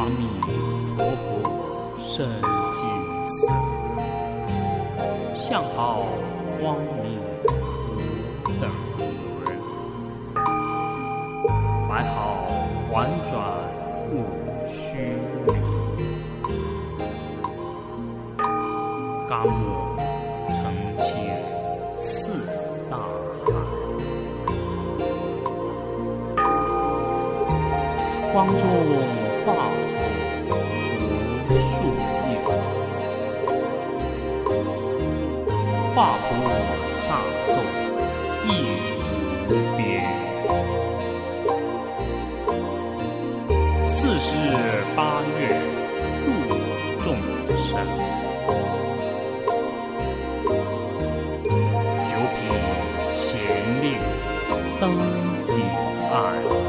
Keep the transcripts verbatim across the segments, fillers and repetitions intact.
阿弥陀佛圣净色，相好光明无等人，白好婉转无虚名，甘莫澄清四大海，光中化佛无数有，化菩萨众亦无边。四十八愿度众生，九品贤令登彼岸。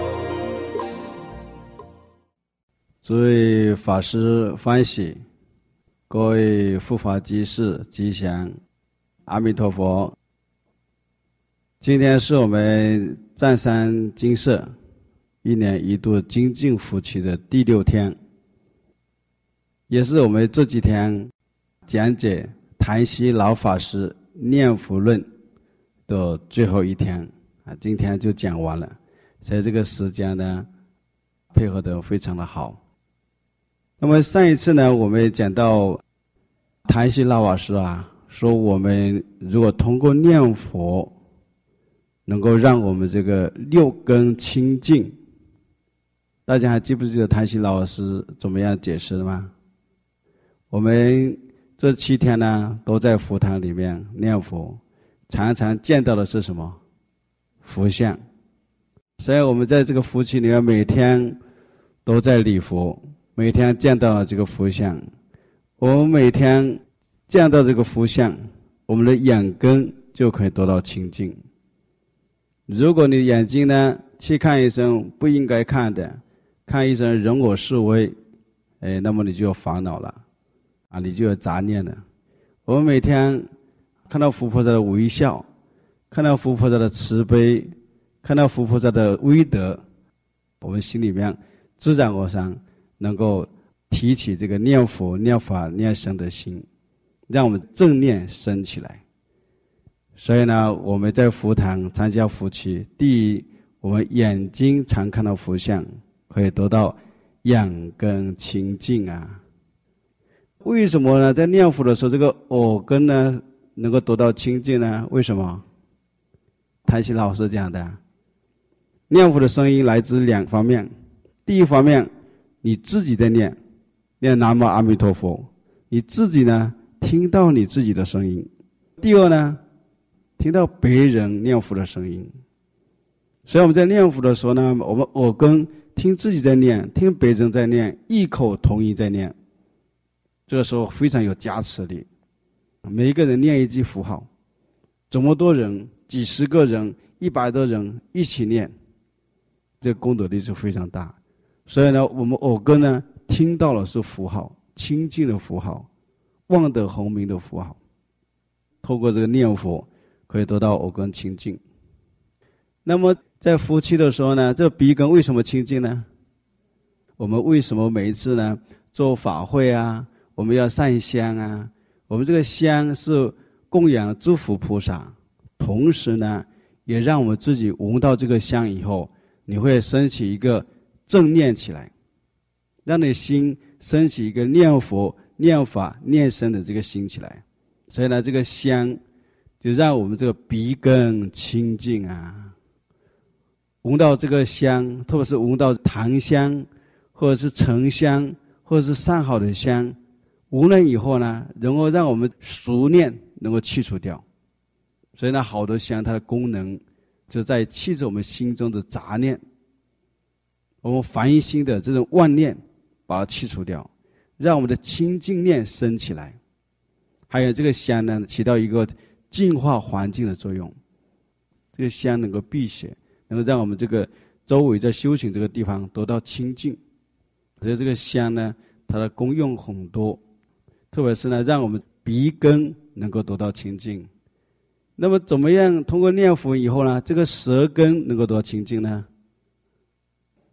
诸位法师欢喜，各位护法居士吉祥，阿弥陀佛。今天是我们湛山精舍一年一度精进福期的第六天，也是我们这几天讲解谭希老法师念佛论的最后一天啊，今天就讲完了，所以这个时间呢配合得非常的好。那么上一次呢，我们讲到谭希老法师啊，说我们如果通过念佛，能够让我们这个六根清净。大家还记不记得谭希老师怎么样解释的吗？我们这七天呢，都在佛堂里面念佛，常常见到的是什么？佛像。所以我们在这个福期里面，每天都在礼佛，每天见到了这个佛像，我们每天见到这个佛像，我们的眼根就可以得到清净。如果你眼睛呢去看医生不应该看的，看医生人我是非，哎，那么你就有烦恼了啊，你就有杂念了。我们每天看到佛菩萨的微笑，看到佛菩萨的慈悲，看到佛菩萨的威德，我们心里面自然而然能够提起这个念佛念法念僧的心，让我们正念升起来。所以呢，我们在佛堂参加佛期，第一，我们眼睛常看到佛像，可以得到眼根清净啊。为什么呢？在念佛的时候，这个耳根呢能够得到清净呢？为什么？谭希老师讲的，念佛的声音来自两方面。第一方面，你自己在念，念南无阿弥陀佛，你自己呢听到你自己的声音。第二呢，听到别人念佛的声音。所以我们在念佛的时候呢，我们耳根听自己在念，听别人在念，异口同音在念，这个时候非常有加持力。每一个人念一句符号，这么多人，几十个人，一百多人一起念，这个功德力是非常大。所以呢，我们耳根呢听到了是符号，清净的符号，望得洪名的符号，透过这个念佛可以得到耳根清净。那么在夫妻的时候呢，这鼻根为什么清净呢？我们为什么每一次呢做法会啊，我们要上香啊？我们这个香是供养诸佛菩萨，同时呢也让我们自己闻到这个香以后，你会升起一个正念起来，让你心升起一个念佛念法念僧的这个心起来。所以呢，这个香就让我们这个鼻根清净啊。闻到这个香，特别是闻到檀香或者是沉香或者是上好的香，闻了以后呢，能够让我们俗念能够去除掉。所以呢，好的香它的功能就在去除我们心中的杂念，我们烦心的这种妄念把它去除掉，让我们的清净念升起来。还有这个香呢，起到一个净化环境的作用。这个香能够辟邪，能够让我们这个周围在修行这个地方得到清净。所以这个香呢，它的功用很多，特别是呢，让我们鼻根能够得到清净。那么怎么样通过念佛以后呢，这个舌根能够得到清净呢？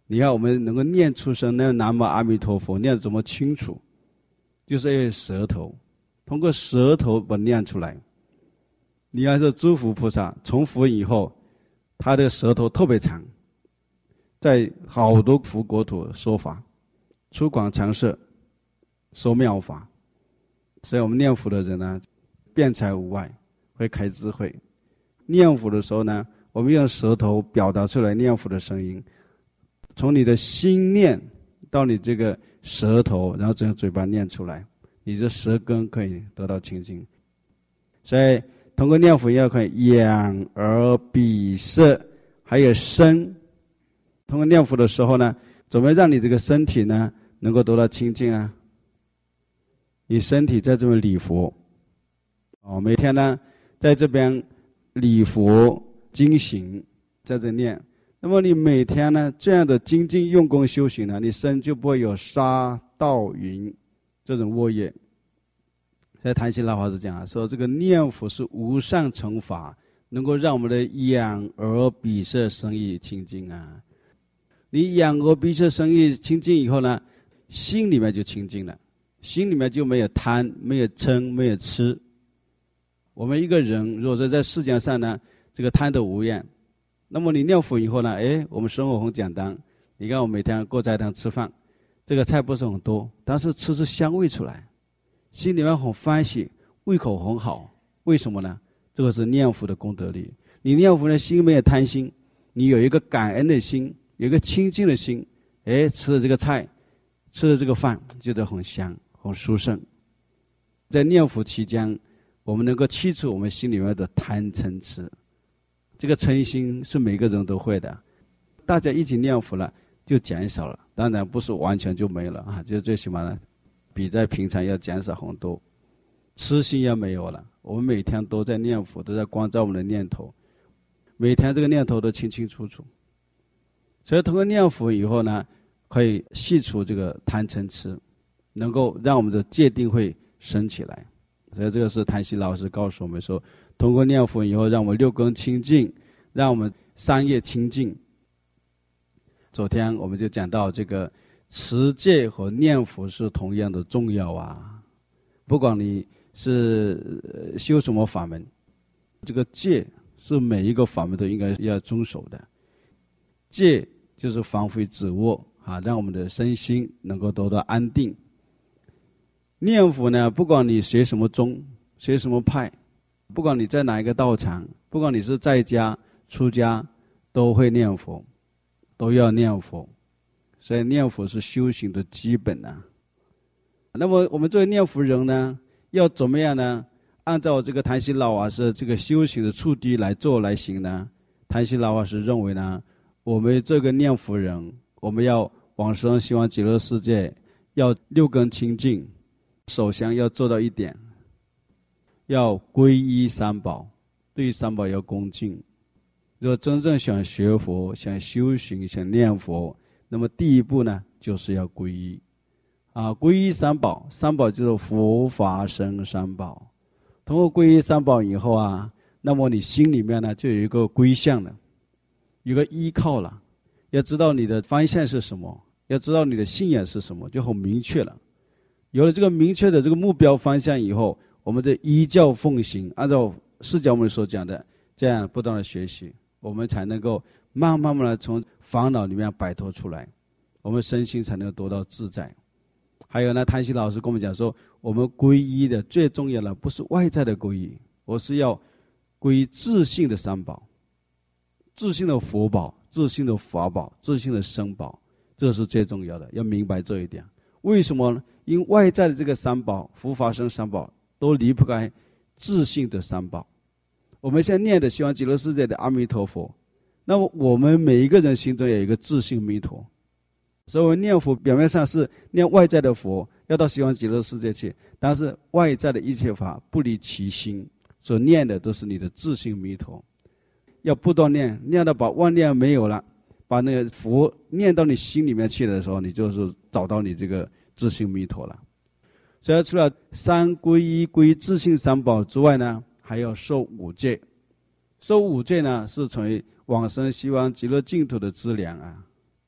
你看我们能够念出声那南无阿弥陀佛，念得怎么清楚？就是要舌头，通过舌头把它念出来。你看这诸佛菩萨从佛以后，他的舌头特别长，在好多佛国土说法，出广长舌，说妙法。所以我们念佛的人呢，辩才无碍，会开智慧。念佛的时候呢，我们用舌头表达出来念佛的声音，从你的心念到你这个舌头，然后从嘴巴念出来，你的舌根可以得到清净。所以通过念佛要看眼、耳、鼻、舌，还有身。通过念佛的时候呢，怎么让你这个身体呢能够得到清净啊？你身体在这边礼佛，哦，每天呢在这边礼佛经行，在这念。那么你每天呢这样的精进用功修行呢，你身就不会有杀盗淫这种恶业。在檀行老法师讲说，这个念佛是无上乘法，能够让我们的眼、耳、鼻、舌、身意清净啊。你眼、耳、鼻、舌、身意清净以后呢，心里面就清净了，心里面就没有贪，没有嗔，没有痴。我们一个人如果说在世界上呢，这个贪得无厌，那么你念佛以后呢，哎，我们生活很简单。你看我每天过斋堂吃饭，这个菜不是很多，但是吃出香味出来，心里面很欢喜，胃口很好。为什么呢？这个是念佛的功德力。你念佛的心没有贪心，你有一个感恩的心，有一个清净的心，哎，吃的这个菜，吃的这个饭，觉得很香，很殊胜。在念佛期间，我们能够去除我们心里面的贪嗔痴。这个嗔心是每个人都会的，大家一起念佛了，就减少了。当然不是完全就没了啊，就最起码呢，比在平常要减少很多。痴心也没有了，我们每天都在念佛，都在关照我们的念头，每天这个念头都清清楚楚。所以通过念佛以后呢，可以细除这个贪嗔痴，能够让我们的戒定慧升起来。所以这个是檀行老师告诉我们说，通过念佛以后，让我们六根清净，让我们三业清净。昨天我们就讲到这个持戒和念佛是同样的重要啊。不管你是修什么法门，这个戒是每一个法门都应该要遵守的。戒就是防非止恶啊，让我们的身心能够得到安定。念佛呢，不管你学什么宗，学什么派，不管你在哪一个道场，不管你是在家出家，都会念佛，都要念佛。所以念佛是修行的基本啊。那么我们作为念佛人呢，要怎么样呢？按照这个檀行老法师这个修行的处地来做来行呢？檀行老法师认为呢，我们这个念佛人，我们要往生西方极乐世界，要六根清净。首先要做到一点，要皈依三宝，对三宝要恭敬。如果真正想学佛、想修行、想念佛，那么第一步呢，就是要皈依。啊，皈依三宝，三宝就是佛法僧三宝。通过皈依三宝以后啊，那么你心里面呢就有一个归向了，有个依靠了。要知道你的方向是什么，要知道你的信仰是什么，就很明确了。有了这个明确的这个目标方向以后，我们就依教奉行，按照释迦牟尼所讲的，这样不断的学习，我们才能够慢慢慢的从烦恼里面摆脱出来，我们身心才能得到自在。还有呢，檀行老师跟我们讲说，我们皈依的最重要的不是外在的皈依，我是要皈依自性的三宝，自性的佛宝、自性的法宝、自性的僧宝，这是最重要的，要明白这一点。为什么呢？因为外在的这个三宝，佛法僧三宝都离不开自性的三宝。我们现在念的西方极乐世界的阿弥陀佛，那么我们每一个人心中有一个自性弥陀。所以我们念佛表面上是念外在的佛，要到西方极乐世界去，但是外在的一切法不离其心，所念的都是你的自性弥陀。要不断念，念到把妄念没有了，把那个佛念到你心里面去的时候，你就是找到你这个自性弥陀了。所以除了三皈依皈依自性三宝之外呢，还要受五戒。受五戒呢，是成为往生西方极乐净土的资粮啊。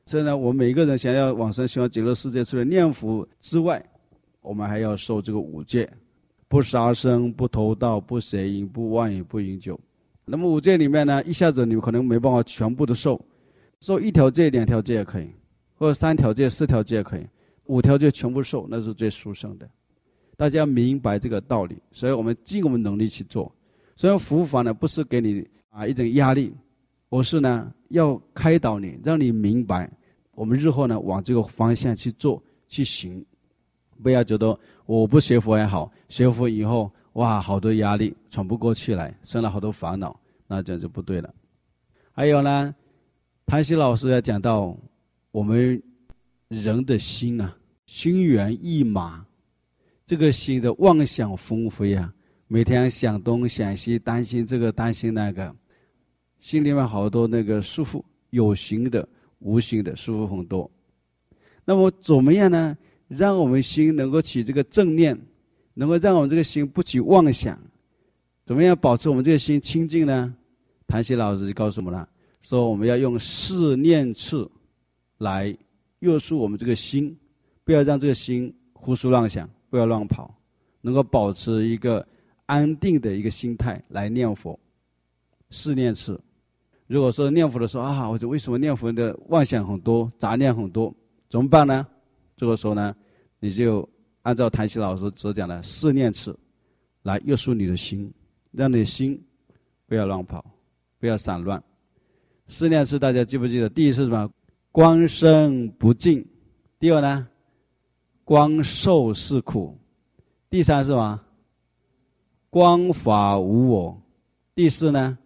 所以呢，我们每一个人想要往生西方极乐世界，除了念佛之外，我们还要受这个五戒：不杀生、不偷盗、不邪淫、不妄语、不饮酒。那么五戒里面呢，一下子你们可能没办法全部的受，受一条戒、两条戒也可以，或者三条戒、四条戒也可以，五条戒全部受，那是最殊胜的。大家要明白这个道理，所以我们尽我们能力去做。所以佛法呢，不是给你啊一种压力，而是呢要开导你，让你明白，我们日后呢往这个方向去做去行，不要觉得我不学佛也好，学佛以后哇好多压力喘不过气来，生了好多烦恼，那这样就不对了。还有呢，谭希老师要讲到我们人的心啊，心猿意马，这个心的妄想纷飞啊，每天想东想西，担心这个担心那个，心里面好多那个束缚，有形的无形的束缚很多。那么怎么样呢，让我们心能够起这个正念，能够让我们这个心不起妄想，怎么样保持我们这个心清净呢？谭希老师就告诉我们了，说我们要用四念次来约束我们这个心，不要让这个心胡思乱想，不要乱跑，能够保持一个安定的一个心态来念佛。四念次，如果说念佛的时候啊，我就为什么念佛的妄想很多，杂念很多，怎么办呢？这个时候呢，你就按照谭希老师所讲的四念次来约束你的心，让你的心不要乱跑，不要散乱。四念次大家记不记得？第一是什么？光生不净。第二呢，光受是苦。第三是什么？光法无我。第四呢，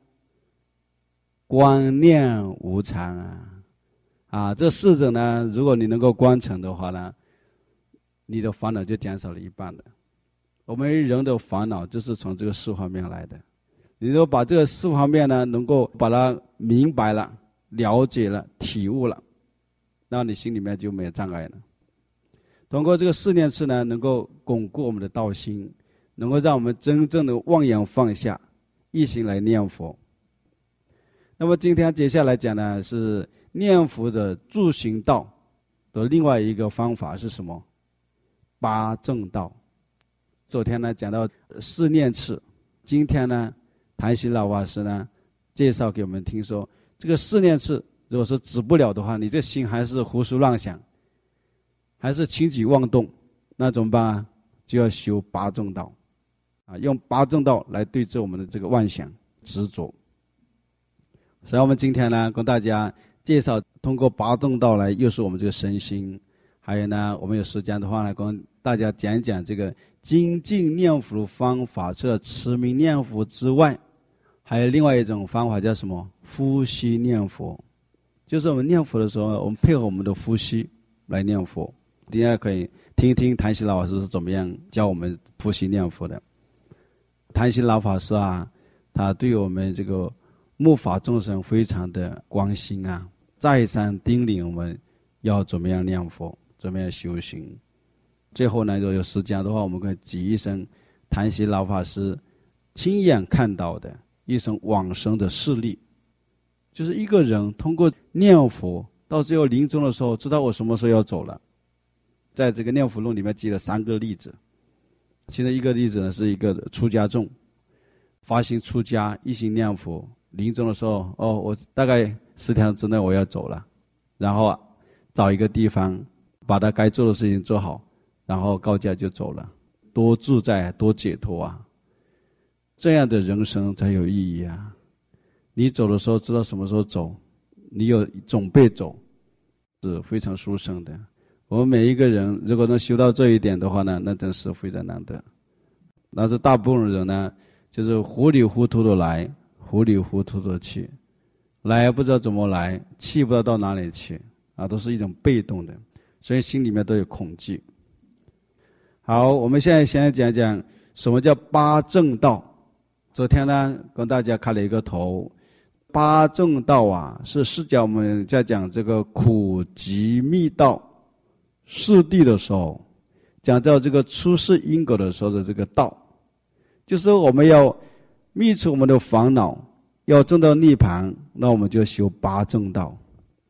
观念无常啊。啊，这四者呢，如果你能够观成的话呢，你的烦恼就减少了一半了。我们人的烦恼就是从这个四方面来的。你如果把这个四方面呢，能够把它明白了、了解了、体悟了，那你心里面就没有障碍了。通过这个四念次呢，能够巩固我们的道心，能够让我们真正的妄言放下，一心来念佛。那么今天接下来讲呢，是念佛的助行道的另外一个方法是什么？八正道。昨天呢讲到四念次，今天呢谭希老法师呢介绍给我们听说，这个四念次如果说止不了的话，你这心还是胡思乱想，还是轻举妄动，那怎么办啊？就要修八正道啊，用八正道来对治我们的这个妄想执着。所以我们今天呢跟大家介绍通过八正道来约束我们这个身心。还有呢，我们有时间的话呢，跟大家讲讲这个精进念佛的方法。除了持名念佛之外，还有另外一种方法叫什么？呼吸念佛。就是我们念佛的时候，我们配合我们的呼吸来念佛。大家可以听一听谭希老法师是怎么样教我们呼吸念佛的。谭希老法师啊，他对我们这个末法众生非常的关心啊，再三叮咛我们要怎么样念佛，怎么样修行。最后呢，如果有时间的话，我们可以举一声谭希老法师亲眼看到的一声往生的事例，就是一个人通过念佛，到最后临终的时候，知道我什么时候要走了。在这个念佛录里面记了三个例子，其中一个例子呢是一个出家众，发心出家，一心念佛，临终的时候，哦，我大概十天之内我要走了，然后找一个地方，把他该做的事情做好，然后告假就走了，多自在，多解脱啊！这样的人生才有意义啊！你走的时候知道什么时候走，你有准备走，是非常殊胜的。我们每一个人如果能修到这一点的话呢，那真是非常难得。但是大部分人呢，就是糊里糊涂的来，糊里糊涂的去，来不知道怎么来，去不知道到哪里去啊，都是一种被动的，所以心里面都有恐惧。好，我们现在先讲讲什么叫八正道。昨天呢跟大家开了一个头，八正道啊是释迦我们在讲这个苦集密道四谛的时候，讲到这个出世因果的时候的这个道，就是我们要灭除我们的烦恼，要证到涅槃，那我们就修八正道。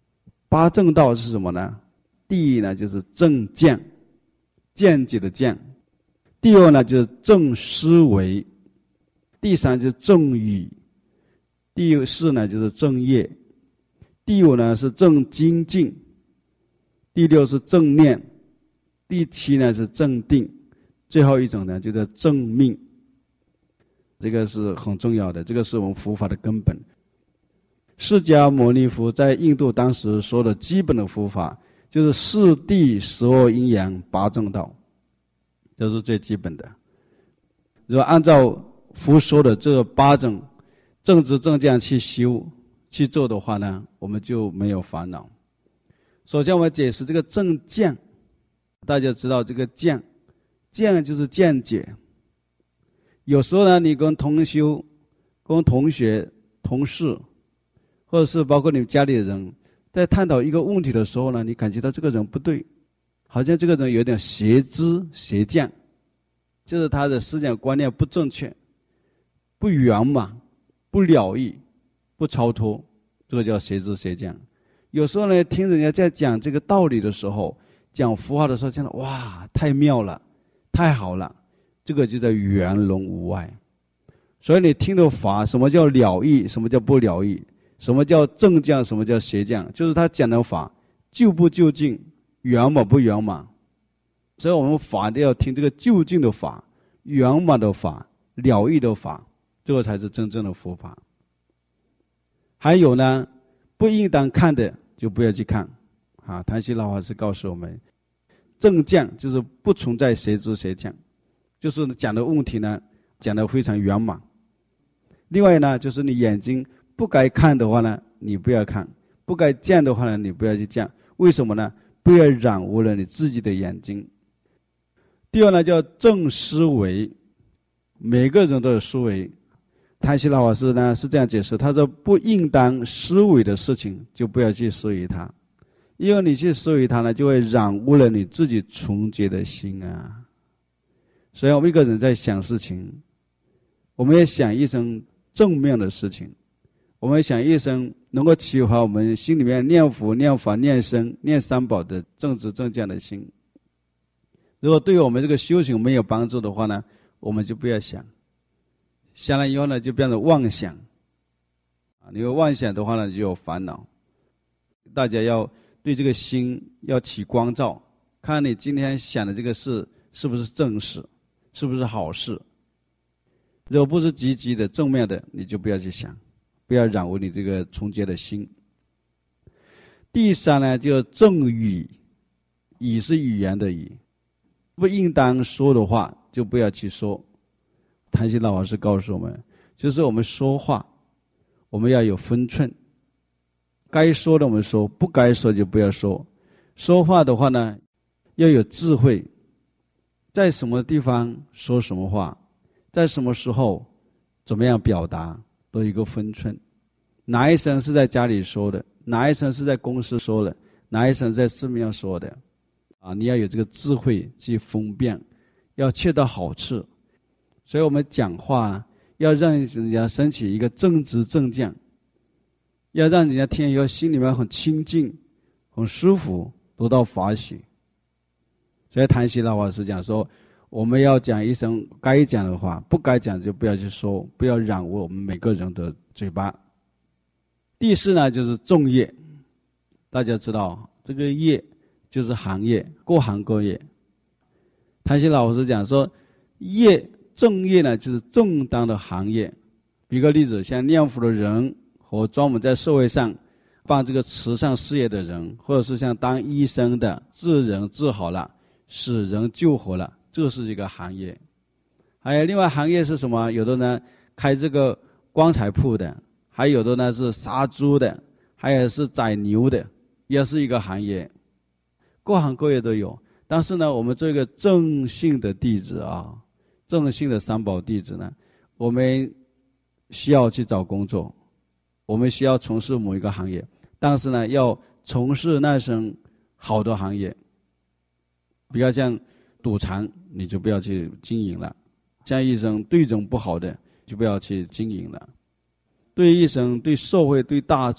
八正道是什么呢？第一呢就是正见，见解的见；第二呢就是正思维；第三就是正语；第四呢就是正业；第五呢是正精进；第六是正念；第七呢是正定；最后一种呢就叫正命。这个是很重要的，这个是我们佛法的根本。释迦牟尼佛在印度当时说的基本的佛法，就是四谛十二因缘八正道，这是最基本的。如果按照佛说的这八种正知正见去修去做的话呢，我们就没有烦恼。首先我们解释这个正见，大家知道这个见，见就是见解。有时候呢，你跟同修、跟同学、同事，或者是包括你们家里的人，在探讨一个问题的时候呢，你感觉到这个人不对，好像这个人有点邪知邪见，就是他的思想观念不正确，不圆满，不了义，不超脱，这个叫邪知邪见。有时候呢，听人家在讲这个道理的时候，讲佛法的时候，觉得哇，太妙了，太好了，这个就叫圆融无碍。所以你听的法，什么叫了义，什么叫不了义，什么叫正见，什么叫邪见，就是他讲的法究不究竟，圆满不圆满。所以我们法都要听这个究竟的法，圆满的法，了义的法，这个才是真正的佛法。还有呢，不应当看的就不要去看啊。谭西老法师告诉我们，正见就是不存在谁知谁见，就是讲的问题呢讲得非常圆满。另外呢，就是你眼睛不该看的话呢，你不要看；不该见的话呢，你不要去见。为什么呢？不要染污了你自己的眼睛。第二呢，叫正思维，每个人都有思维。谭西老法师呢是这样解释，他说不应当思维的事情就不要去思维它，因为你去思维它呢，就会染污了你自己纯洁的心啊。所以我们一个人在想事情，我们要想一生正面的事情，我们想一生能够启发我们心里面念佛、念法、念僧、念三宝的正知正见的心。如果对于我们这个修行没有帮助的话呢，我们就不要想，想了以后呢，就变成妄想啊！你有妄想的话呢，就有烦恼。大家要对这个心要起光照，看你今天想的这个事是不是正事，是不是好事。如果不是积极的正面的，你就不要去想，不要染污你这个纯洁的心。第三呢，就正语，语是语言的语，不应当说的话就不要去说。谭西老法师告诉我们，就是我们说话我们要有分寸，该说的我们说，不该说就不要说。说话的话呢，要有智慧，在什么地方说什么话，在什么时候怎么样表达，都有一个分寸。哪一声是在家里说的，哪一声是在公司说的，哪一声是在寺庙说的啊，你要有这个智慧去分辨，要切到好处。所以我们讲话要让人家升起一个正知正见，要让人家听以后心里面很清净很舒服，得到法喜。所以谭西老法师讲说，我们要讲一声该讲的话，不该讲就不要去说，不要染污我们每个人的嘴巴。第四呢，就是众业。大家知道这个业就是行业，各行各业。谭西老法师讲说，业正业呢就是正当的行业。举个例子，像念佛的人和专门在社会上办这个慈善事业的人，或者是像当医生的，治人治好了，使人救活了，这是一个行业。还有另外行业是什么？有的呢开这个棺材铺的，还有的呢是杀猪的，还有是宰牛的，也是一个行业。各行各业都有。但是呢，我们做一个正信的弟子啊，正信的三宝弟子呢，我们需要去找工作，我们需要从事某一个行业，但是呢，要从事那种好的行业。比较像赌场，你就不要去经营了；像一种对人不好的，就不要去经营了。对一生、对社会、对大众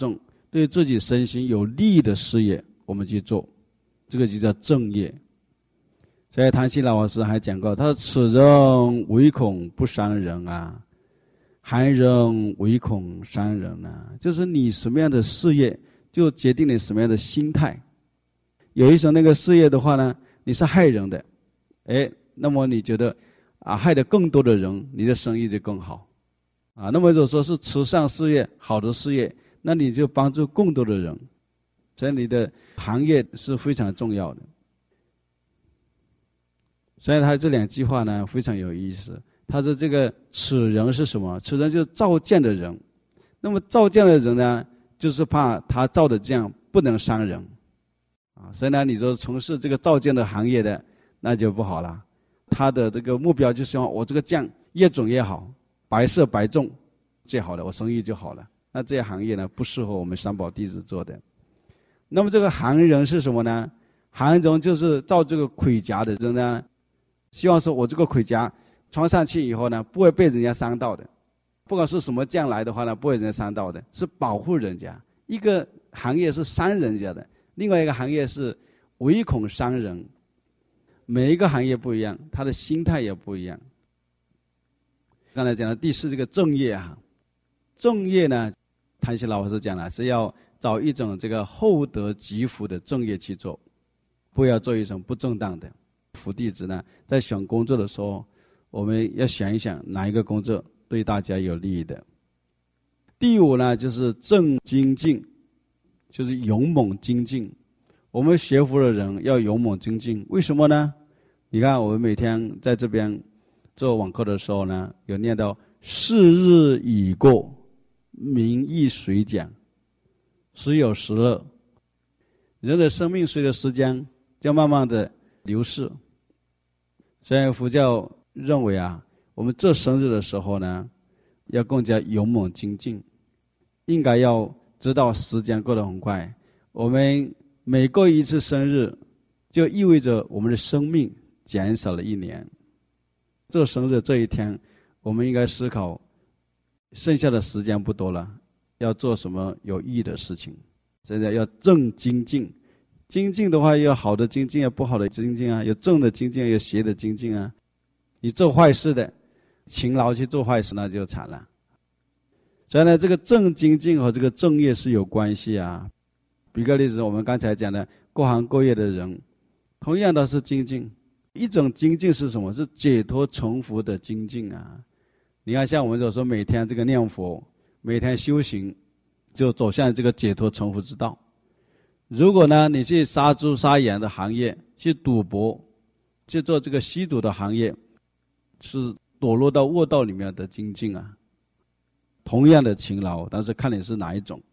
对自己身心有利的事业，我们去做，这个就叫正业。所以谭鑫老师还讲过，他说：“此人唯恐不伤人啊，寒人唯恐伤人啊。”就是你什么样的事业，就决定你什么样的心态。有一种那个事业的话呢，你是害人的，哎，那么你觉得啊，害得更多的人，你的生意就更好啊。那么如果说是慈善事业，好的事业，那你就帮助更多的人，所以你的行业是非常重要的。所以他这两句话呢非常有意思。他说这个此人是什么？此人就是造剑的人。那么造剑的人呢，就是怕他造的剑不能伤人啊。所以呢，你说从事这个造剑的行业的，那就不好了。他的这个目标就是说，我这个剑越准越好，白色白重最好的，我生意就好了。那这些行业呢，不适合我们三宝弟子做的。那么这个行人是什么呢？行人就是造这个盔甲的人呢，希望说我这个盔甲穿上去以后呢，不会被人家伤到的。不管是什么将来的话呢，不会人家伤到的，是保护人家。一个行业是伤人家的，另外一个行业是唯恐伤人。每一个行业不一样，他的心态也不一样。刚才讲的第四这个正业啊，正业呢，谭鑫老师讲了，是要找一种这个厚德积福的正业去做，不要做一种不正当的。佛弟子呢，在选工作的时候，我们要想一想哪一个工作对大家有利益的。第五呢，就是正精进，就是勇猛精进。我们学佛的人要勇猛精进，为什么呢？你看我们每天在这边做网课的时候呢，有念到是日已过，名亦随讲，时有时乐。人的生命随着时间就慢慢的流逝。所以佛教认为啊，我们做生日的时候呢，要更加勇猛精进，应该要知道时间过得很快。我们每过一次生日，就意味着我们的生命减少了一年。做生日这一天，我们应该思考，剩下的时间不多了，要做什么有意义的事情。现在要正精进，精进的话，有好的精进，有不好的精进啊，有正的精进，有邪的精进啊。你做坏事的，勤劳去做坏事，那就惨了。所以呢，这个正精进和这个正业是有关系啊。举个例子，我们刚才讲的各行各业的人，同样都是精进。一种精进是什么？是解脱成佛的精进啊。你看，像我们有时候每天这个念佛，每天修行，就走向这个解脱成佛之道。如果呢，你去杀猪杀羊的行业，去赌博，去做这个吸毒的行业，是堕落到恶道里面的精进啊。同样的勤劳，但是看你是哪一种。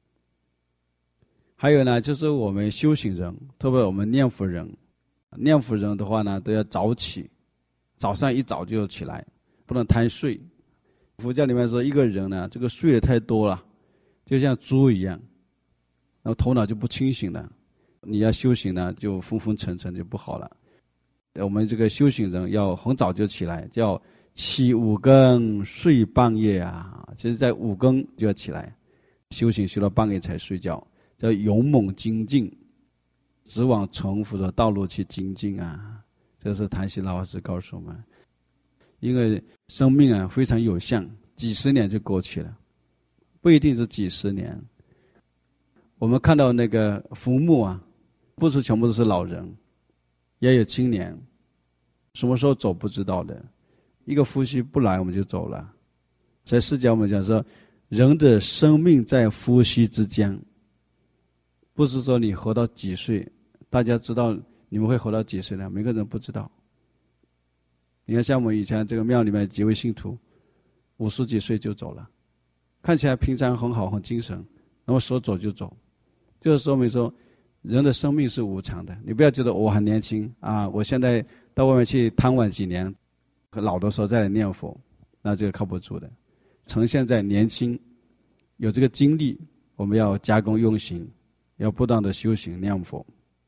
还有呢，就是我们修行人，特别我们念佛人，念佛人的话呢，都要早起，早上一早就起来，不能贪睡。佛教里面说，一个人呢，这个睡得太多了，就像猪一样，然后头脑就不清醒了。你要修行呢，就昏昏沉沉就不好了。我们这个修行人要很早就起来，叫起五更睡半夜啊。其实在五更就要起来，修行修到半夜才睡觉，叫勇猛精进，直往成佛的道路去精进啊。这是谭鑫老师告诉我们。因为生命啊非常有限，几十年就过去了，不一定是几十年。我们看到那个坟墓啊，不是全部都是老人，也有青年，什么时候走不知道的。一个呼吸不来我们就走了。在释迦我们讲说，人的生命在呼吸之间，不是说你活到几岁。大家知道你们会活到几岁呢？每个人不知道。你看像我们以前这个庙里面几位信徒，五十几岁就走了，看起来平常很好很精神，然后说走就走，就是说明说人的生命是无常的。你不要觉得我很年轻啊，我现在到外面去贪玩几年，老的时候再来念佛，那这个靠不住的。趁现在年轻有这个精力，我们要加工用行，要不断的修行念佛。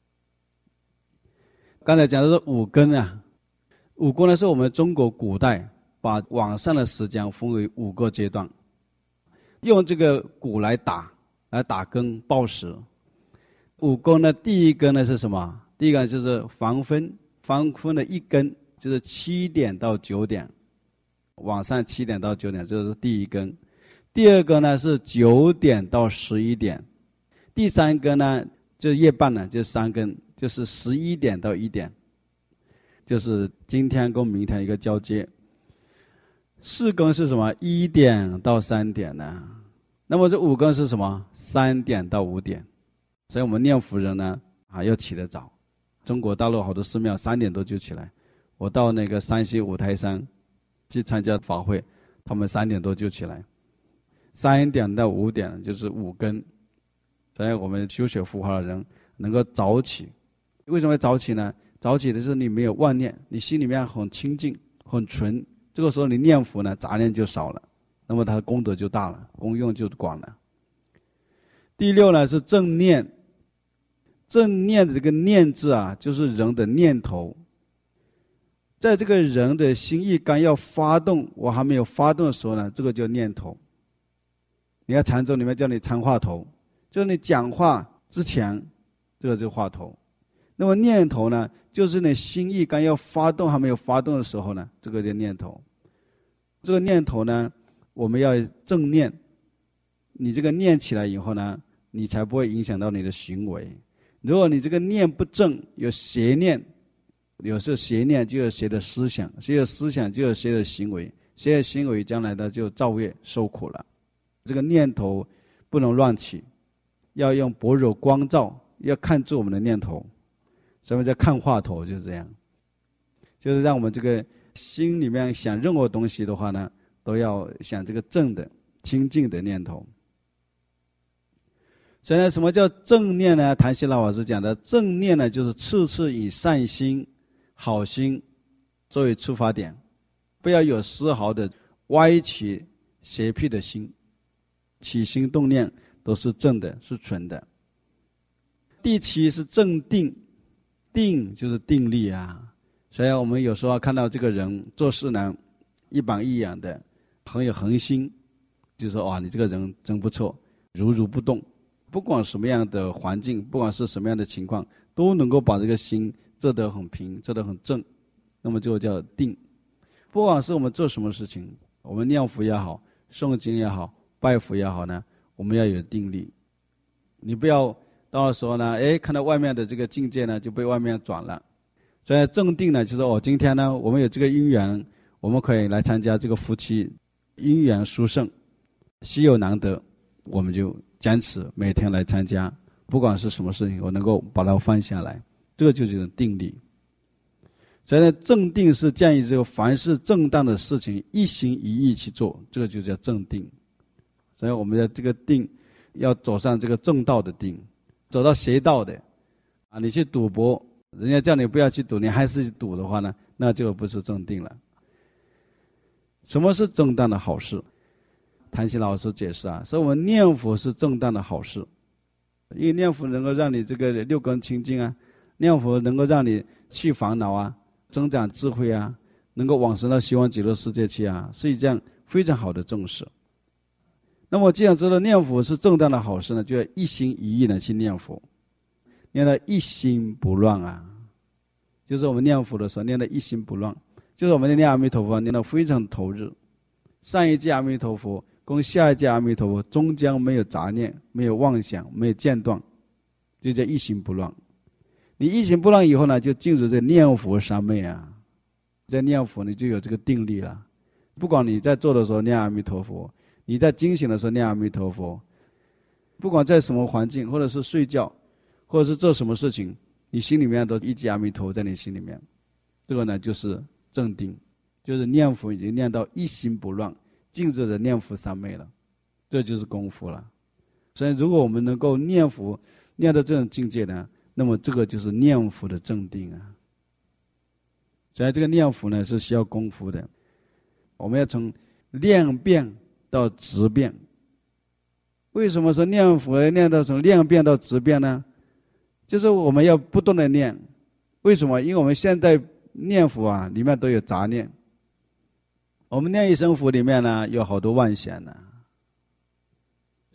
刚才讲的是五根啊，五根呢是我们中国古代把往上的时间分为五个阶段，用这个鼓来打， 来打根报时。五根呢，第一根呢是什么？第一个就是黄昏，黄昏的一根就是七点到九点，晚上七点到九点，这是第一根。第二个呢是九点到十一点，第三根呢就是夜半呢，就是三根，就是十一点到一点，就是今天跟明天一个交接。四更是什么？一点到三点呢？那么这五更是什么？三点到五点。所以我们念佛人呢，啊，要起得早。中国大陆好多寺庙三点多就起来。我到那个山西五台山去参加法会，他们三点多就起来。三点到五点就是五更。所以我们修学佛法的人能够早起。为什么要早起呢？早起的是你没有妄念，你心里面很清净、很纯。这个时候你念佛呢，杂念就少了，那么它的功德就大了，功用就广了。第六呢是正念。正念的这个念字啊，就是人的念头。在这个人的心意刚要发动，我还没有发动的时候呢，这个叫念头。你看禅宗里面叫你参话头，就是你讲话之前，这个就是话头。那么念头呢，就是你心意刚要发动还没有发动的时候呢，这个叫念头。这个念头呢，我们要正念。你这个念起来以后呢，你才不会影响到你的行为。如果你这个念不正，有邪念，有时候邪念就有邪的思想，邪的思想就有邪的行为，邪的行为将来的就造业受苦了。这个念头不能乱起，要用般若光照，要看住我们的念头。什么叫看话头？就是这样，就是让我们这个心里面想任何东西的话呢，都要想这个正的清净的念头。所以呢，什么叫正念呢？谭希老法师讲的正念呢，就是次次以善心、好心作为出发点，不要有丝毫的歪曲、邪僻的心，起心动念都是正的，是纯的。第七是正定，定就是定力啊。所以我们有时候看到这个人做事呢，一板一眼的，很有恒心，就说哇，你这个人真不错，如如不动。不管什么样的环境，不管是什么样的情况，都能够把这个心做得很平，做得很正，那么就叫定。不管是我们做什么事情，我们念佛也好，诵经也好，拜佛也好呢，我们要有定力。你不要到的时候呢，哎，看到外面的这个境界呢，就被外面转了。所以正定呢，就是说我今天呢，我们有这个因缘，我们可以来参加这个夫妻因缘殊胜，稀有难得，我们就坚持每天来参加，不管是什么事情，我能够把它放下来，这个就是定力。所以呢，正定是建议这个凡是正当的事情，一心一意去做，这个就叫正定。所以我们的这个定，要走上这个正道的定，走到邪道的啊，你去赌博，人家叫你不要去赌，你还是去赌的话呢，那就不是正定了。什么是正当的好事？谭鑫老师解释啊，说我们念佛是正当的好事，因为念佛能够让你这个六根清净啊，念佛能够让你去烦恼啊，增长智慧啊，能够往生到西方极乐世界去啊，是一件非常好的正事。那么既然知道念佛是正当的好事呢，就要一心一意的去念佛，念到一心不乱啊，就是我们念佛的时候念到一心不乱，就是我们念阿弥陀佛念到非常投入，上一句阿弥陀佛跟下一句阿弥陀佛中间没有杂念，没有妄想，没有间断，就叫一心不乱。你一心不乱以后呢，就进入这念佛三昧啊，在念佛你就有这个定力了。不管你在做的时候念阿弥陀佛，你在惊醒的时候念阿弥陀佛，不管在什么环境，或者是睡觉，或者是做什么事情，你心里面都一句阿弥陀佛在你心里面，这个呢就是正定，就是念佛已经念到一心不乱，进入了念佛三昧了，这就是功夫了。所以如果我们能够念佛念到这种境界呢，那么这个就是念佛的正定啊。所以这个念佛呢是需要功夫的，我们要从量变到质变。为什么说念佛念到从量变到质变呢？就是我们要不断的念。为什么？因为我们现在念佛啊，里面都有杂念。我们念一声佛里面呢，有好多妄想呢。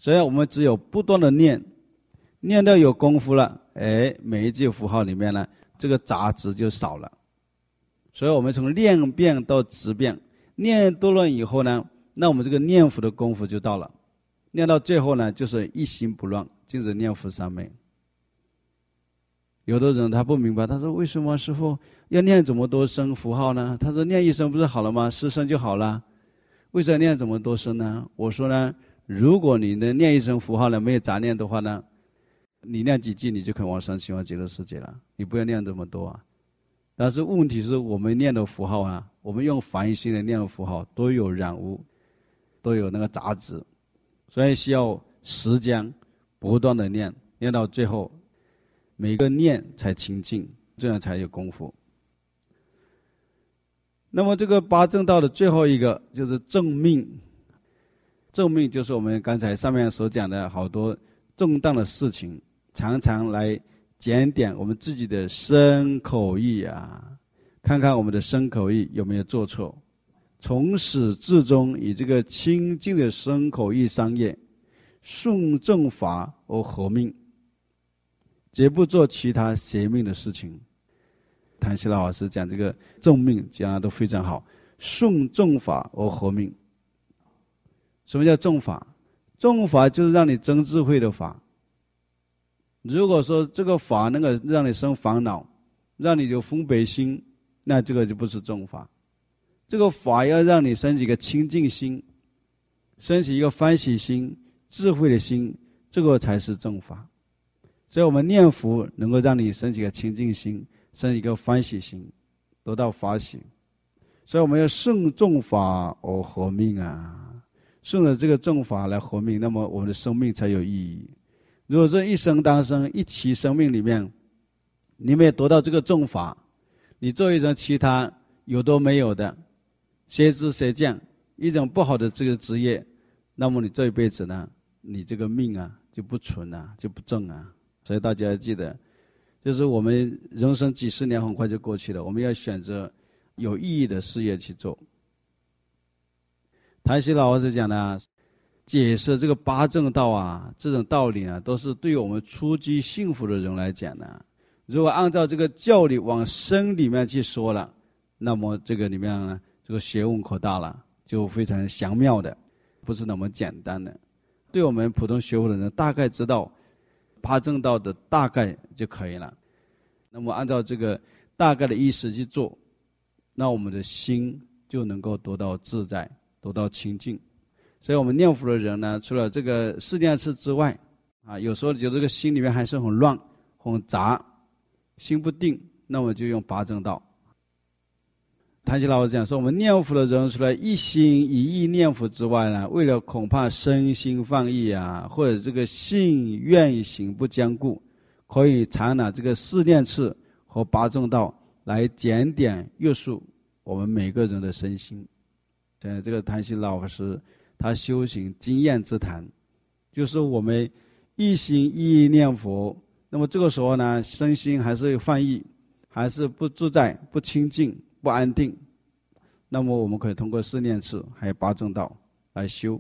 所以我们只有不断的念，念到有功夫了，哎，每一句符号里面呢，这个杂质就少了。所以我们从量变到质变，念多了以后呢，那我们这个念佛的功夫就到了。念到最后呢，就是一心不乱，尽止念佛三昧。有的人他不明白，他说为什么师父要念这么多声符号呢？他说念一声不是好了吗？十声就好了，为什么念这么多声呢？我说呢，如果你能念一声符号呢，没有杂念的话呢，你念几句你就可以往生西方极乐世界了，你不要念这么多啊。但是问题是我们念的符号啊，我们用凡心的念的符号都有染污，都有那个杂质，所以需要时间不断的念，念到最后每个念才清净，这样才有功夫。那么这个八正道的最后一个就是正命，正命就是我们刚才上面所讲的好多重大的事情，常常来检点我们自己的身口意啊，看看我们的身口意有没有做错，从始至终以这个清净的身口意三业，顺正法而合命，绝不做其他邪命的事情。谭希老师讲这个正命讲的都非常好，顺正法而合命。什么叫正法？正法就是让你增智慧的法。如果说这个法能够让你生烦恼，让你有分别心，那这个就不是正法。这个法要让你升起一个清净心，升起一个欢喜心、智慧的心，这个才是正法。所以我们念佛能够让你升起一个清净心，升起一个欢喜心，得到法喜。所以我们要顺正法而合命啊，顺着这个正法来合命，那么我们的生命才有意义。如果说一生当中一期生命里面你没有得到这个正法，你做一种其他有都没有的谁知谁见一种不好的这个职业，那么你这一辈子呢，你这个命啊就不纯啊，就不正啊。所以大家要记得，就是我们人生几十年很快就过去了，我们要选择有意义的事业去做。谭希老师讲呢，解释这个八正道啊，这种道理啊，都是对我们初级幸福的人来讲的。如果按照这个教理往深里面去说了，那么这个里面呢，这个学问可大了，就非常详妙的，不是那么简单的。对我们普通学佛的人，大概知道八正道的大概就可以了。那么按照这个大概的意思去做，那我们的心就能够得到自在，得到清净。所以我们念佛的人呢，除了这个四念次之外啊，有时候就这个心里面还是很乱很杂，心不定，那么就用八正道。谭希老师讲说，我们念佛的人除了一心一意念佛之外呢，为了恐怕身心放逸啊，或者这个信愿行不坚固，可以常拿这个四念次和八正道来检点约束我们每个人的身心。呃，这个谭希老师他修行经验之谈，就是我们一心一意念佛，那么这个时候呢，身心还是放逸，还是不自在、不清净、不安定，那么我们可以通过四念次还有八正道来修。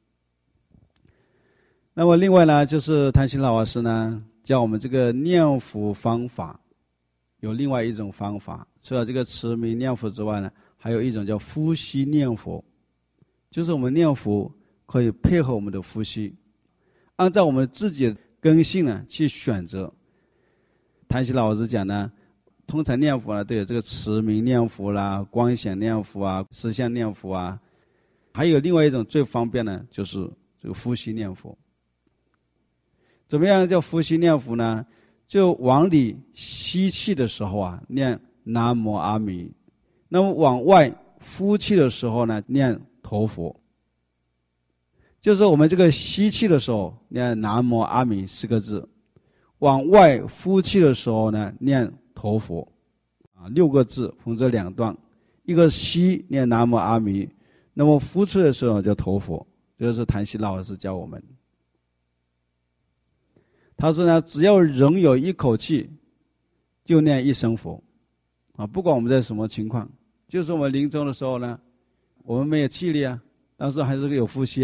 那么另外呢，就是谭希老师呢教我们这个念佛方法，有另外一种方法，除了这个持名念佛之外呢，还有一种叫呼吸念佛，就是我们念佛可以配合我们的呼吸，按照我们自己的根性呢去选择。谭希老师讲呢，通常念佛呢都有这个持名念佛啦、观想念佛啊、实相念佛啊，还有另外一种最方便呢，就是这个呼吸念佛。怎么样叫呼吸念佛呢？就往里吸气的时候啊，念南无阿弥；那么往外呼气的时候呢，念陀佛。就是我们这个吸气的时候念南无阿弥四个字，往外呼气的时候呢，念陀佛啊，六个字分这两段，一个吸念南无阿弥，那么呼出的时候叫陀佛。这是谭希老师教我们。他说呢，只要人有一口气，就念一声佛啊，不管我们在什么情况，就是我们临终的时候呢，我们没有气力啊，但是还是有呼吸啊，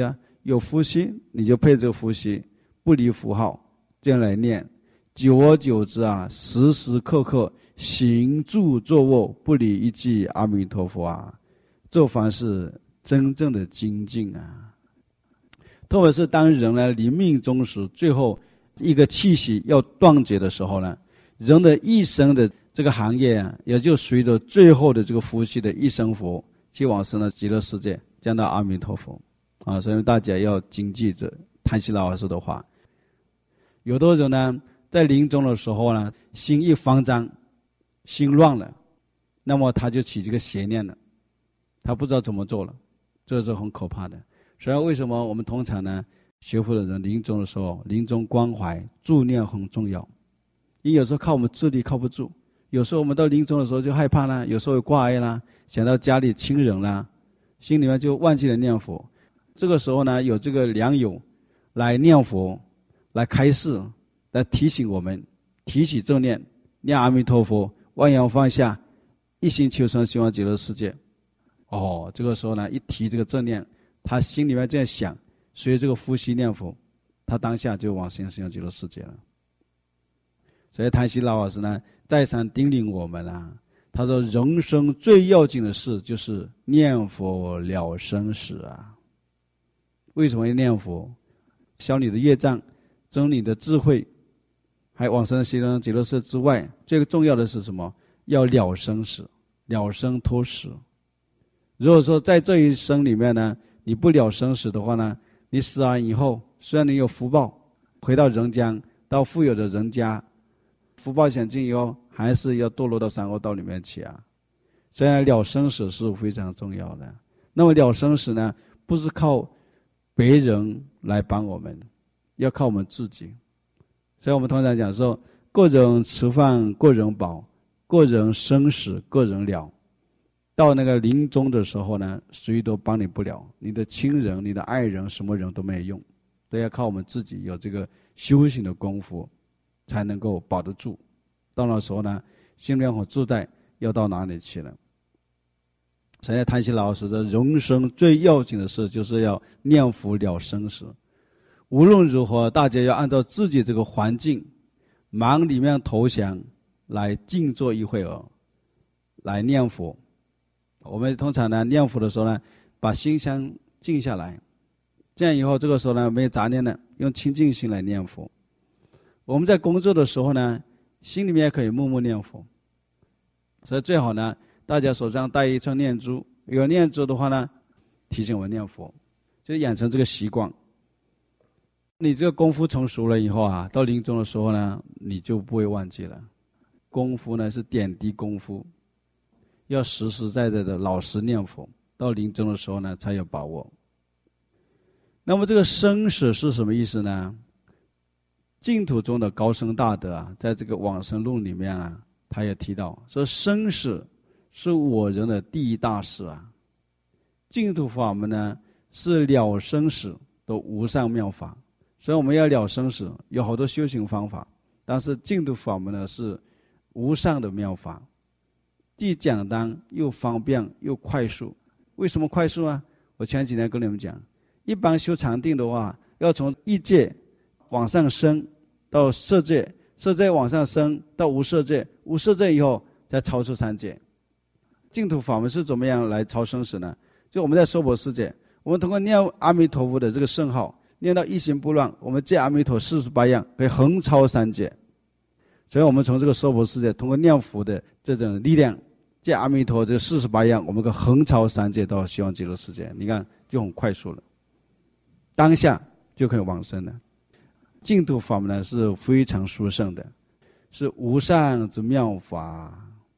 有呼吸，你就配着呼吸，不离符号，这样来念。久而久之啊，时时刻刻行住坐卧不离一句阿弥陀佛啊，这方是真正的精进啊。特别是当人呢临命终时，最后一个气息要断绝的时候呢，人的一生的这个行业啊，也就随着最后的这个呼吸的一声佛，去往生了极乐世界，见到阿弥陀佛啊。所以大家要谨记着谭希老师的话。有的人呢，在临终的时候呢，心一慌张，心乱了，那么他就起这个邪念了，他不知道怎么做了，这是很可怕的。所以为什么我们通常呢，学佛的人临终的时候，临终关怀助念很重要。因为有时候靠我们自力靠不住，有时候我们到临终的时候就害怕啦，有时候有挂碍啦，想到家里亲人啦，心里面就忘记了念佛。这个时候呢，有这个良友来念佛，来开示，来提醒我们，提起正念，念阿弥陀佛，万缘放下，一心求生西方极乐世界。哦，这个时候呢，一提这个正念，他心里面这样想，随着这个呼吸念佛，他当下就往生西方极乐世界了。所以谭希老师呢，再三叮咛我们啊，他说人生最要紧的事就是念佛了生死啊。为什么要念佛？消你的业障，增你的智慧，还往生西方极乐世界之外，最重要的是什么？要了生死，了生脱死。如果说在这一生里面呢，你不了生死的话呢，你死完以后，虽然你有福报，回到人间，到富有的人家，福报享尽以后，还是要堕落到三恶道里面去啊。所以了生死是非常重要的。那么了生死呢，不是靠别人来帮我们，要靠我们自己。所以我们通常讲说，个人吃饭个人饱，个人生死个人了。到那个临终的时候呢，谁都帮你不了，你的亲人、你的爱人，什么人都没有用，都要靠我们自己有这个修行的功夫，才能够保得住。到那时候呢，心里很自在，要到哪里去了？所以谭希老师的人生最要紧的事，就是要念佛了生死。无论如何，大家要按照自己这个环境，忙里面投降，来静坐一会儿，来念佛。我们通常呢，念佛的时候呢，把心先静下来，这样以后，这个时候呢，没有杂念了，用清净心来念佛。我们在工作的时候呢，心里面也可以默默念佛。所以最好呢，大家手上带一串念珠，有念珠的话呢，提醒我们念佛，就养成这个习惯。你这个功夫成熟了以后啊，到临终的时候呢，你就不会忘记了。功夫呢是点滴功夫，要实实在在的老实念佛，到临终的时候呢才有把握。那么这个生死是什么意思呢？净土中的高僧大德啊，在这个往生论里面啊，他也提到说，生死是我人的第一大事啊。净土法门呢是了生死的无上妙法，所以我们要了生死，有好多修行方法，但是净土法门呢是无上的妙法，既简单又方便又快速。为什么快速啊？我前几天跟你们讲，一般修禅定的话，要从一界往上升到色界，色界往上升到无色界，无色界以后再超出三界。净土法门是怎么样来超生死呢？就我们在娑婆世界，我们通过念阿弥陀佛的这个圣号，念到一心不乱，我们借阿弥陀四十八样可以横超三界。所以我们从这个娑婆世界，通过念佛的这种力量，借阿弥陀这四十八样，我们可以横超三界到西方极乐世界。你看就很快速了，当下就可以往生了。净土法门呢是非常殊胜的，是无上之妙法。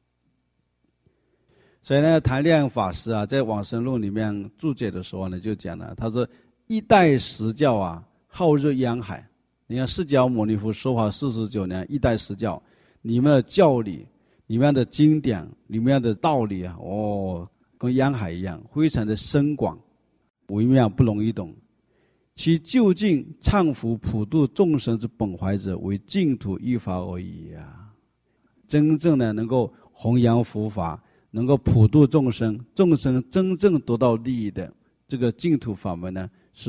所以呢，谭亮法师啊，在往生论里面注解的时候呢，就讲了，他说：一代实教啊，浩日央海。你看释迦牟尼佛说法四十九年，一代实教，里面的教理、里面的经典、里面的道理啊，哦，跟央海一样，非常的深广、微妙，不容易懂。其究竟忏伏普度众生之本怀者，为净土一法而已啊！真正的能够弘扬佛法，能够普度众生，众生真正得到利益的这个净土法门呢，是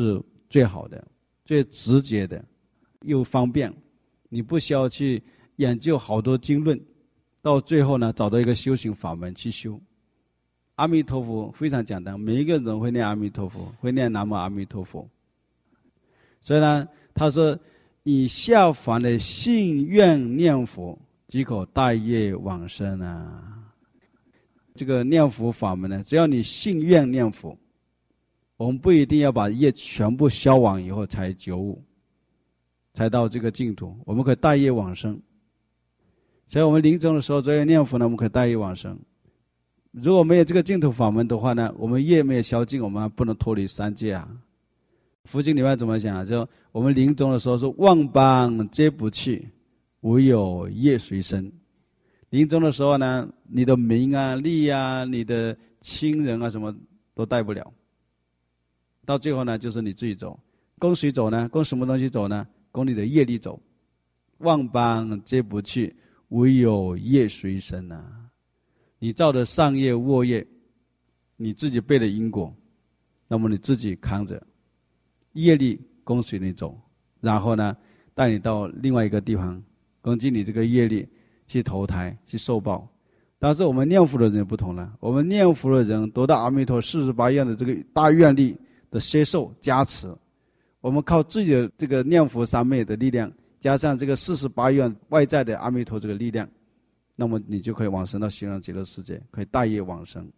最好的、最直接的，又方便。你不需要去研究好多经论，到最后呢，找到一个修行法门去修。阿弥陀佛非常简单，每一个人会念阿弥陀佛，会念南无阿弥陀佛。所以呢，他说以下凡的信愿念佛，即可带业往生啊。这个念佛法门呢，只要你信愿念佛，我们不一定要把业全部消亡以后才觉悟，才到这个净土，我们可以带业往生。所以我们临终的时候，只要念佛呢，我们可以带业往生。如果没有这个净土法门的话呢，我们业没有消尽，我们还不能脱离三界啊。佛经里面怎么讲？就我们临终的时候说，万般皆不去，唯有业随身。临终的时候呢，你的名啊、利啊、你的亲人啊，什么都带不了。到最后呢，就是你自己走。供谁走呢？供什么东西走呢？供你的业力走。万般皆不去，唯有业随身啊。你造的善业恶业，你自己背的因果，那么你自己扛着，业力供随你走，然后呢，带你到另外一个地方，根据你这个业力去投胎去受报。但是我们念佛的人不同了，我们念佛的人得到阿弥陀四十八愿的这个大愿力的接受加持，我们靠自己的这个念佛三昧的力量，加上这个四十八愿外在的阿弥陀这个力量，那么你就可以往生到西方极乐世界，可以带业往生。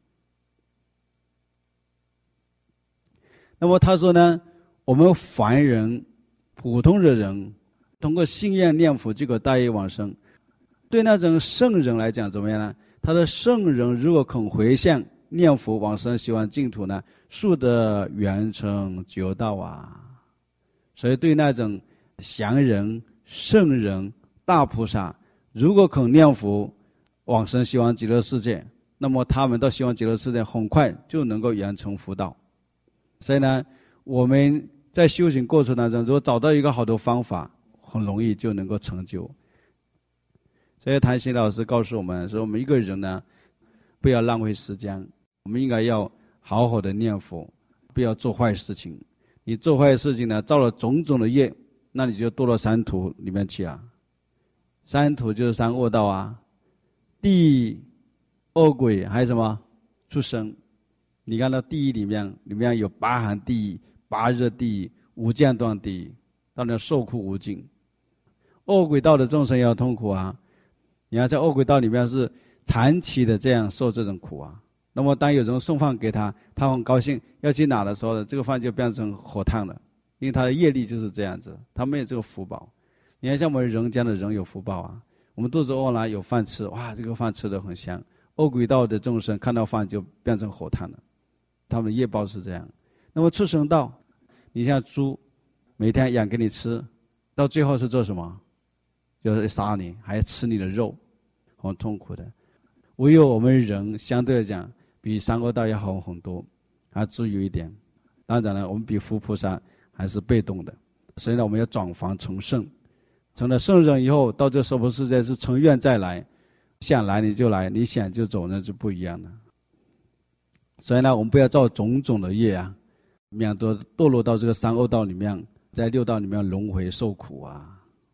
那么他说呢，我们凡人普通的人通过信愿念佛就可以带业往生。对那种圣人来讲怎么样呢？他的圣人如果肯回向念佛往生西方净土呢，速得圆成觉道啊。所以对那种祥人、圣人、大菩萨，如果肯念佛往生西方极乐世界，那么他们到西方极乐世界很快就能够圆成佛道。所以呢，我们在修行过程当中，如果找到一个好的方法，很容易就能够成就。所以谭鑫老师告诉我们说，我们一个人呢，不要浪费时间，我们应该要好好的念佛，不要做坏事情。你做坏事情呢，造了种种的业，那你就堕落三途里面去啊。三途就是三恶道啊，地狱、恶鬼，还有什么畜生。你看到地狱里面，里面有八寒地狱、八热地狱、无间断地狱，到那受苦无尽。恶鬼道的众生也要痛苦啊。你看在恶鬼道里面是长期的这样受这种苦啊。那么当有人送饭给他，他很高兴，要去拿的时候，这个饭就变成火炭了，因为他的业力就是这样子，他没有这个福报。你看像我们人间的人有福报啊，我们肚子饿了有饭吃，哇，这个饭吃得很香。恶鬼道的众生看到饭就变成火炭了，他们的业报是这样。那么畜生道，你像猪，每天养给你吃，到最后是做什么？就是杀你，还要吃你的肉，很痛苦的。唯有我们人相对来讲比三恶道要好很多，还自由一点。当然了，我们比佛菩萨还是被动的，所以呢，我们要转凡成圣。成了圣人以后，到这娑婆世界是成愿再来，想来你就来，你想就走，那就不一样了。所以呢，我们不要造种种的业啊，免得堕落到这个三恶道里面，在六道里面轮回受苦啊。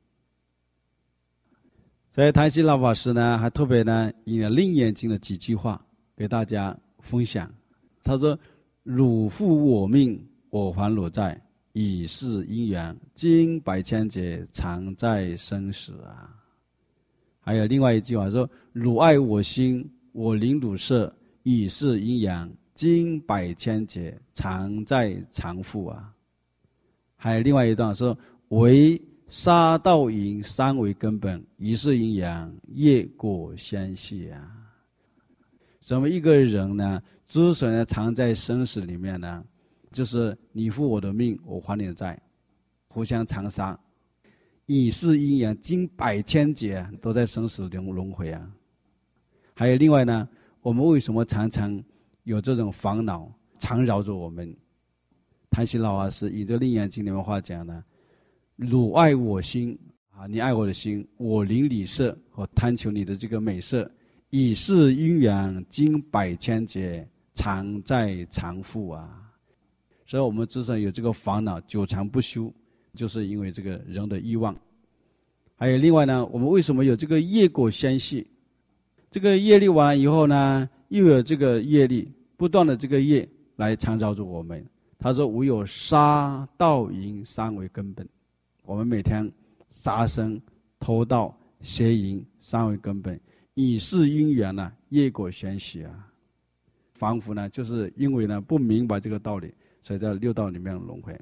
所以谭鑫老法师呢，还特别呢引了《楞严经》的几句话给大家分享。他说：“汝负我命，我还汝债，以是因缘，经百千劫，常在生死啊。”还有另外一句话说：“汝爱我心，我领汝色，以是因缘，经百千劫，常在常富啊。”还有另外一段说：“为杀盗淫三为根本，一是阴阳，业果相续啊。”什么一个人呢，之所以呢常在生死里面呢，就是你负我的命，我还你的债，互相残杀，以是阴阳，经百千劫都在生死轮轮回啊。还有另外呢，我们为什么常常有这种烦恼缠绕着我们？谭鑫老法师以这《楞严经》里面话讲呢，汝爱我心啊，你爱我的心，我领你色，我贪求你的这个美色，以是因缘，经百千劫，常在常富啊。 所以我们之所以有这个烦恼久长不休，就是因为这个人的欲望。还有另外呢，我们为什么有这个业果相续？这个业力完了以后呢，又有这个业力不断的这个业来创造着我们。他说唯有杀盗淫三为根本，我们每天杀生偷盗邪淫三为根本，以是因缘呢，业果相续啊。凡夫呢，就是因为呢不明白这个道理，所以在六道里面轮回。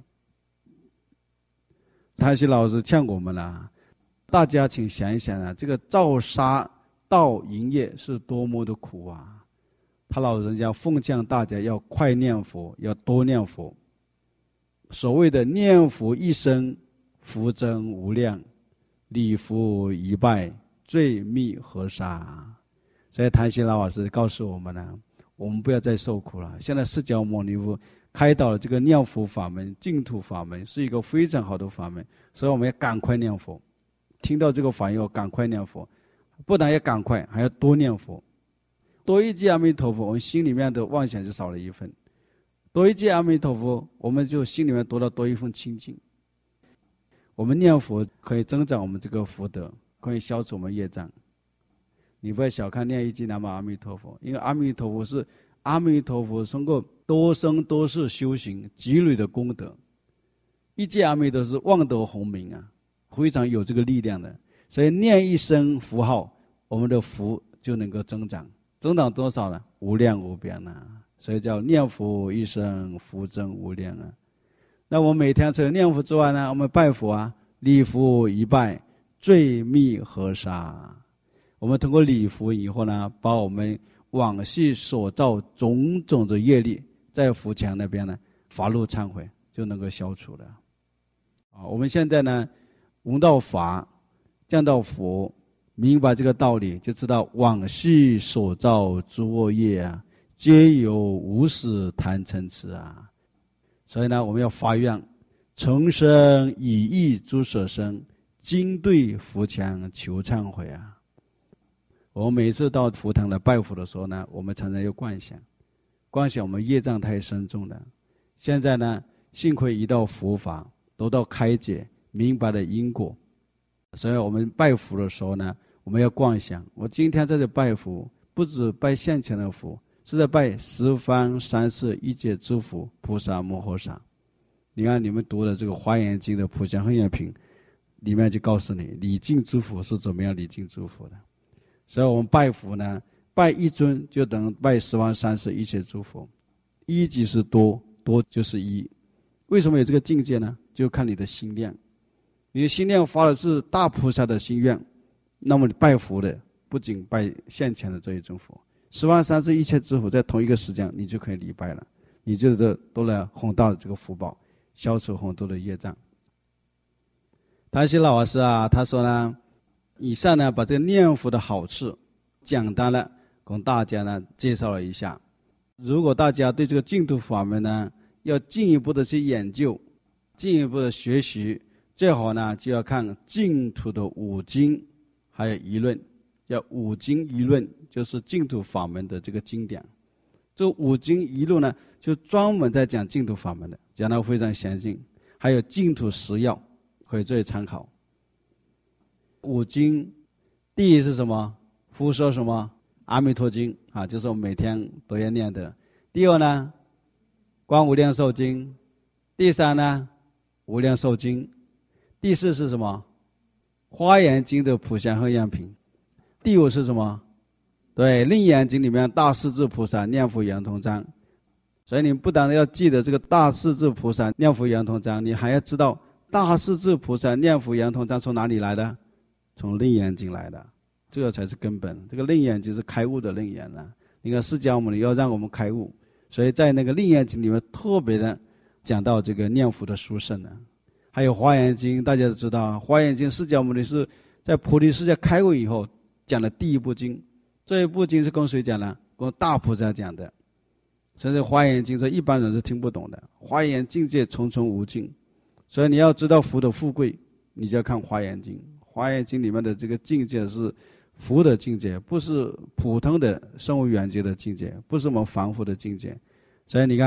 谭旭老师劝我们了，大家请想一想啊，这个造杀盗淫业是多么的苦啊！他老人家奉劝大家要快念佛，要多念佛。所谓的念佛一生，福增无量；礼佛一拜，罪灭河沙。所以谭旭老师告诉我们呢，我们不要再受苦了。现在释迦牟尼佛开导了这个念佛法门、净土法门，是一个非常好的法门，所以我们要赶快念佛。听到这个法要赶快念佛，不但要赶快，还要多念佛。多一句阿弥陀佛，我们心里面的妄想就少了一份；多一句阿弥陀佛，我们就心里面得到多一份清净。我们念佛可以增长我们这个福德，可以消除我们业障。你不要小看念一句南无阿弥陀佛，因为阿弥陀佛是阿弥陀佛通过多生多世修行积累的功德。一句阿弥陀是旺德洪名啊，非常有这个力量的。所以念一声符号，我们的福就能够增长。增长多少呢？无量无边啊！所以叫念佛一生，福增无量啊。那我们每天除了念佛之外呢，我们拜佛啊，礼佛一拜，罪灭河沙。我们通过礼佛以后呢，把我们往昔所造种种的业力，在佛前那边呢，发露忏悔，就能够消除了。啊，我们现在呢，闻到法，见到佛，明白这个道理，就知道往昔所造诸恶业啊，皆由无始贪嗔痴啊。所以呢，我们要发愿，重生以益诸舍生，今对佛前求忏悔啊。我们每次到佛堂来拜佛的时候呢，我们常常要观想，观想我们业障太深重了。现在呢，幸亏一到佛法，得到开解，明白了因果。所以我们拜佛的时候呢，我们要观想，我今天在这拜佛，不只拜现前的佛，是在拜十方三世一切诸佛菩萨摩诃萨。你看你们读的这个《华严经》的普贤行愿品里面就告诉你，礼敬诸佛是怎么样礼敬诸佛的。所以我们拜佛呢，拜一尊就等于拜十方三世一切诸佛。一即是多，多就是一。为什么有这个境界呢？就看你的心量。你的心量发的是大菩萨的心愿，那么你拜佛的不仅拜现前的这一尊佛，十方三世一切诸佛在同一个时间，你就可以礼拜了，你就得得了很大的这个福报，消除很多的业障。谭旭老师啊，他说呢，以上呢把这个念佛的好处简单了跟大家呢介绍了一下。如果大家对这个净土法门呢要进一步的去研究，进一步的学习，最好呢就要看净土的五经还有仪论。叫五经仪论，就是净土法门的这个经典。这五经仪论呢，就专门在讲净土法门的，讲得非常详尽。还有净土十要可以作为参考。五经第一是什么？复说什么？阿弥陀经啊，就是我们每天都要念的。第二呢，观无量寿经。第三呢，无量寿经。第四是什么？华严经的普贤行愿品。第五是什么？对，楞严经里面大势至菩萨念佛圆通章。所以你不但要记得这个大势至菩萨念佛圆通章，你还要知道大势至菩萨念佛圆通章从哪里来的？从楞严经来的，这个才是根本。这个楞严经是开悟的楞严啊。你看释迦牟尼要让我们开悟，所以在那个楞严经里面特别的讲到这个念佛的殊胜呢。还有华严经，大家都知道，华严经释迦牟尼是在菩提世界开悟以后讲的第一部经。这一部经是跟谁讲的？跟大菩萨讲的。所以华严经说一般人是听不懂的，华严境界重重无尽。所以你要知道福的富贵，你就要看华严经。华严经里面的这个境界是福的境界，不是普通的生物缘觉的境界，不是我们凡夫的境界。所以你看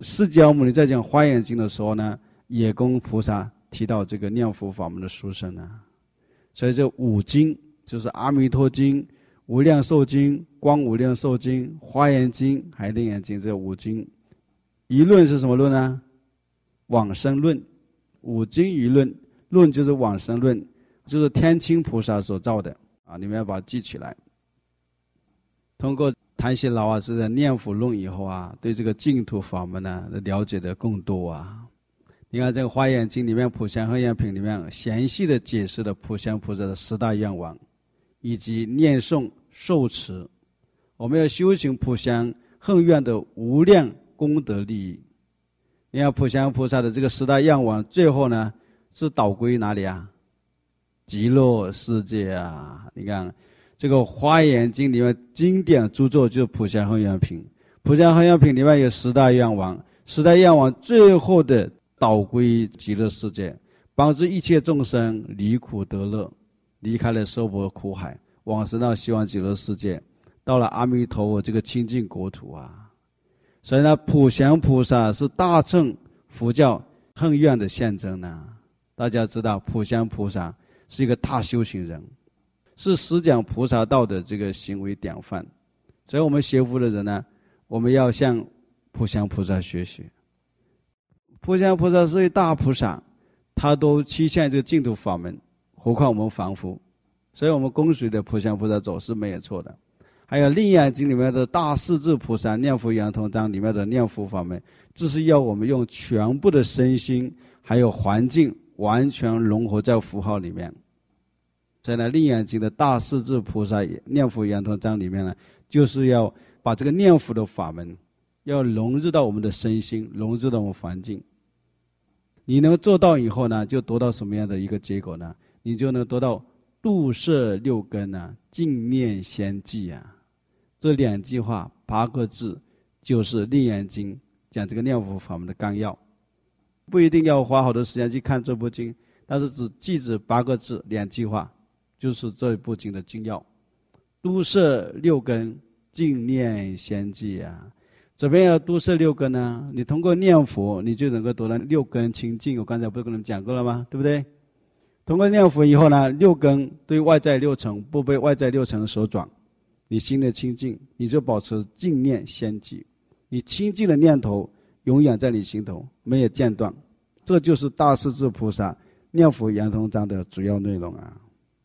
释迦牟尼在讲《华严经》的时候呢，也跟菩萨提到这个念佛法门的殊胜啊。所以这五经就是《阿弥陀经》、《无量寿经》、《光无量寿经》、《华严经》还有《楞严经》，这五经一论是什么论呢？往生论。五经一论，论就是往生论，就是天亲菩萨所造的啊，你们要把它记起来。通过檀喜老法师的念佛论以后啊，对这个净土法门呢了解的更多啊。你看这个《华严经》里面，《普贤行愿品》里面详细的解释了普贤菩萨的十大愿望，以及念诵受持，我们要修行普贤行愿的无量功德利益。你看普贤菩萨的这个十大愿望，最后呢是导归哪里啊？极乐世界啊！你看这个《华严经》里面经典著作就是《普贤行愿品》，《普贤行愿品》里面有十大愿望，十大愿望最后的导归极乐世界，帮助一切众生离苦得乐，离开了娑婆苦海，往生到西方极乐世界，到了阿弥陀佛这个清净国土啊。所以呢，普贤菩萨是大乘佛教行愿的象征呢。大家知道，普贤菩萨是一个大修行人，是实讲菩萨道的这个行为典范。所以我们学佛的人呢，我们要向普贤菩萨学习。普贤菩萨是位大菩萨，他都期限这个净土法门，何况我们凡夫，所以我们跟随的普贤菩萨走是没有错的。还有《楞严经》里面的大势至菩萨念佛圆通章里面的念佛法门，这是要我们用全部的身心还有环境完全融合在符号里面。在呢《楞严经》的大势至菩萨念佛圆通章里面呢，就是要把这个念佛的法门要融入到我们的身心，融入到我们环境。你能做到以后呢，就得到什么样的一个结果呢？你就能得到度摄六根啊，净念先记啊。这两句话八个字就是《楞严经》讲这个念佛法门的纲要。不一定要花好多时间去看这部经，但是只记着八个字两句话，就是这部经的精要。度摄六根，净念先记啊。怎么样度摄六根呢？你通过念佛，你就能够得到六根清净。我刚才不是跟你们讲过了吗？对不对？通过念佛以后呢，六根对外在六尘不被外在六尘所转，你心的清净，你就保持净念先记。你清净的念头永远在你心头，没有间断。这就是大势至菩萨念佛圆通章的主要内容啊。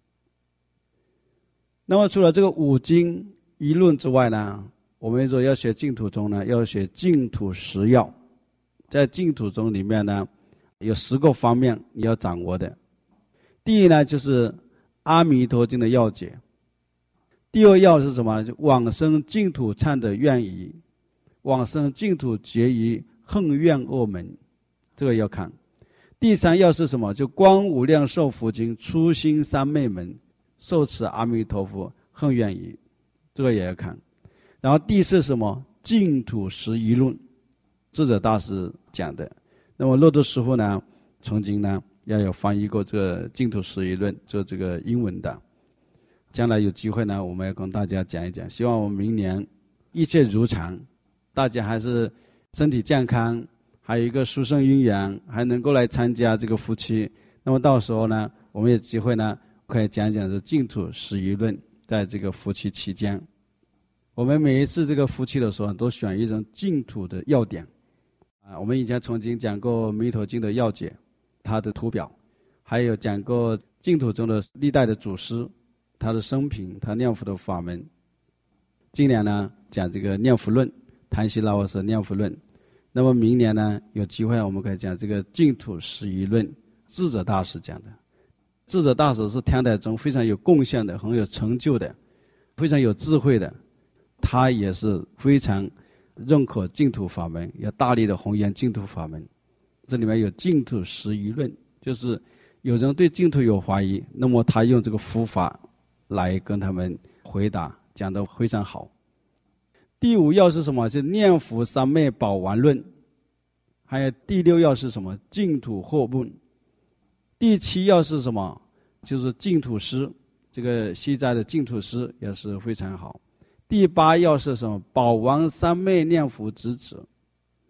那么除了这个五经一论之外呢，我们说要学净土宗呢，要学净土十要。在净土宗里面呢，有十个方面你要掌握的。第一呢，就是阿弥陀经的要解。第二要是什么呢？就往生净土忏的愿仪，往生净土结于行愿二门，这个要看。第三要是什么？就光无量寿佛经初心三昧门，受持阿弥陀佛行愿仪，这个也要看。然后第四什么？净土十一论，智者大师讲的。那么乐多师傅呢，曾经呢要有翻译过这个净土十一论，就这个英文的。将来有机会呢，我们要跟大家讲一讲。希望我们明年一切如常，大家还是身体健康，还有一个殊胜姻缘，还能够来参加这个夫妻。那么到时候呢，我们有机会呢，可以讲讲这净土十一论，在这个夫妻期间。我们每一次这个夫妻的时候，都选一种净土的要点啊。我们以前曾经讲过《弥陀经》的要解，它的图表，还有讲过净土中的历代的祖师，他的生平，他念佛的法门。今年呢讲这个念佛论，檀喜老法师念佛论。那么明年呢有机会我们可以讲这个净土十一论，智者大师讲的。智者大师是天台中非常有贡献的，很有成就的，非常有智慧的。他也是非常认可净土法门，要大力的弘扬净土法门。这里面有净土十一论，就是有人对净土有怀疑，那么他用这个佛法来跟他们回答，讲得非常好。第五要是什么？是念佛三昧宝丸论。还有第六要是什么？净土惑论。第七要是什么？就是净土诗，这个西斋的净土诗也是非常好。第八要是什么？宝王三昧念佛直指。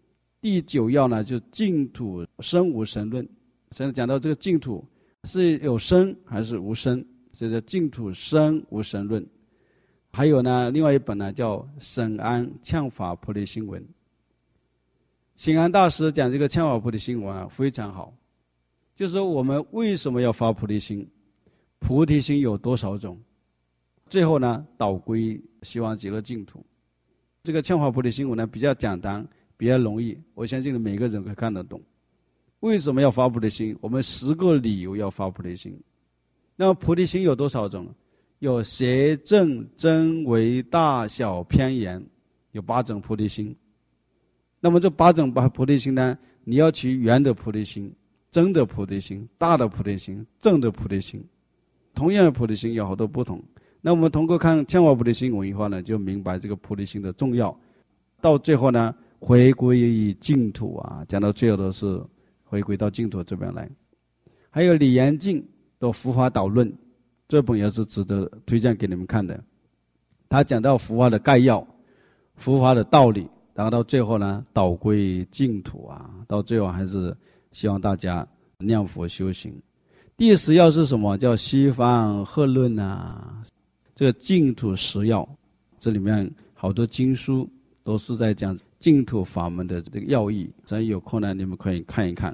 第九要呢，就净土生无生论。现在讲到这个净土是有生还是无生，这叫净土生无生论。还有呢，另外一本呢叫沈安呛法菩提心文。醒安大师讲这个呛法菩提心文啊，非常好。就是说我们为什么要发菩提心？菩提心有多少种？最后呢，导归希望极乐净土。这个呛法菩提心文呢比较简单，比较容易，我相信每个人可以看得懂。为什么要发菩提心？我们十个理由要发菩提心。那么菩提心有多少种？有邪正真为大小偏严，有八种菩提心。那么这八种菩提心呢，你要取圆的菩提心、真的菩提心、大的菩提心、正的菩提心。同样的菩提心有好多不同。那我们通过看呛法菩提心文以后呢，就明白这个菩提心的重要。到最后呢，回归于净土啊，讲到最后都是回归到净土这边来。还有李延静的《佛法导论》，这本也是值得推荐给你们看的。他讲到佛法的概要、佛法的道理，然后到最后呢，导归净土啊。到最后还是希望大家念佛修行。第十要是什么？叫西方鹤论啊，这个净土十要，这里面好多经书都是在讲净土法门的这个要义，所以有空呢你们可以看一看。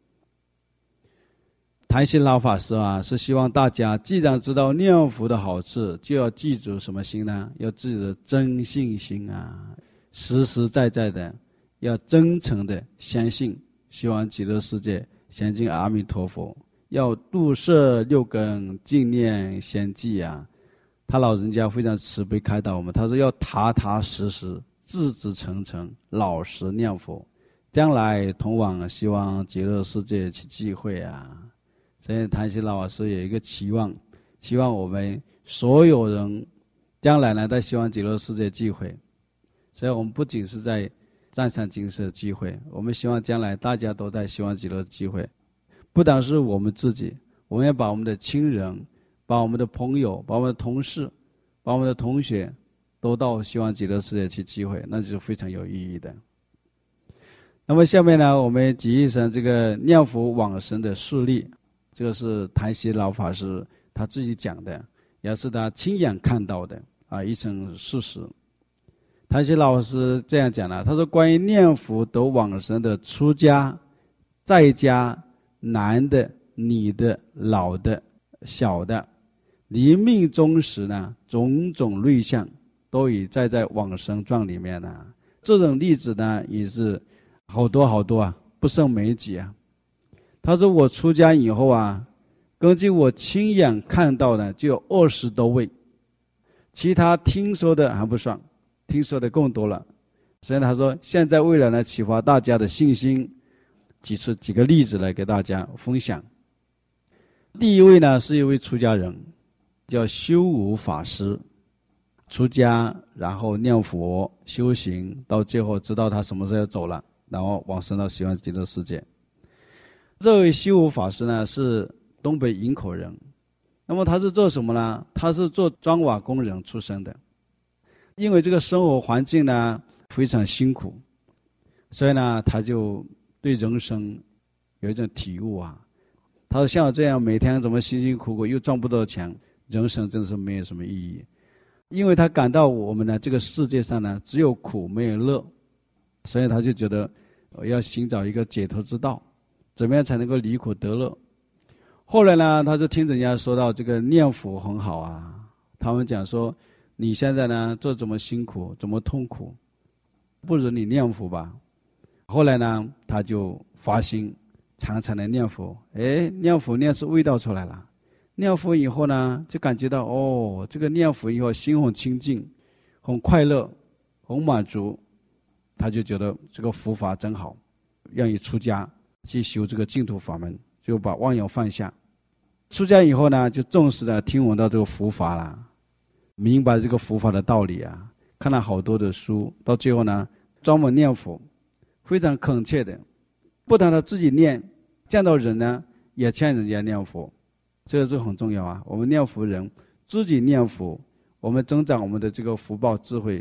谭鑫老法师啊，是希望大家既然知道念佛的好处，就要记住什么心呢？要记住真信心啊，实实在在的，要真诚的相信，希望极乐世界相信阿弥陀佛。要度摄六根，净念相继啊！他老人家非常慈悲开导我们，他说要踏踏实实、志志诚诚、老实念佛，将来同往希望极乐世界去聚会啊！所以谭鑫老师有一个期望，希望我们所有人将来呢，在希望极乐世界聚会。所以我们不仅是在占山精舍聚会，我们希望将来大家都在希望极乐聚会。不单是我们自己，我们要把我们的亲人、把我们的朋友、把我们的同事、把我们的同学都到希望极乐世界去聚会，那就是非常有意义的。那么下面呢，我们举一声这个念佛往生的事例，这个是谭鑫老法师他自己讲的，也是他亲眼看到的啊一声事实。谭鑫老师这样讲了，他说关于念佛得往生的出家、在家、男的、女的、老的、小的，临命终时呢，种种类相都已载在往生状里面了。这种例子呢，也是好多好多啊，不胜枚举啊。他说我出家以后啊，根据我亲眼看到的就有二十多位，其他听说的还不算，听说的更多了。所以他说，现在为了呢启发大家的信心，举出几个例子来给大家分享。第一位呢是一位出家人，叫修武法师，出家然后念佛修行，到最后知道他什么时候要走了，然后往生到希望极乐世界。这位修武法师呢是东北营口人，那么他是做什么呢？他是做砖瓦工人出身的。因为这个生活环境呢非常辛苦，所以呢他就对人生有一种体悟啊。他说像我这样每天怎么辛辛苦苦又赚不到钱，人生真是没有什么意义。因为他感到我们呢这个世界上呢只有苦没有乐，所以他就觉得要寻找一个解脱之道，怎么样才能够离苦得乐。后来呢他就听人家说到这个念佛很好啊，他们讲说你现在呢做怎么辛苦怎么痛苦，不如你念佛吧。后来呢他就发心常常的念佛，哎，念佛念出味道出来了。念佛以后呢就感觉到哦，这个念佛以后心很清净，很快乐，很满足。他就觉得这个佛法真好，愿意出家去修这个净土法门，就把妄想放下。出家以后呢就重视的听闻到这个佛法了，明白这个佛法的道理啊，看了好多的书，到最后呢专门念佛，非常恳切的，不但他自己念，见到人呢也劝人家念佛，这个是很重要啊。我们念佛人自己念佛，我们增长我们的这个福报智慧，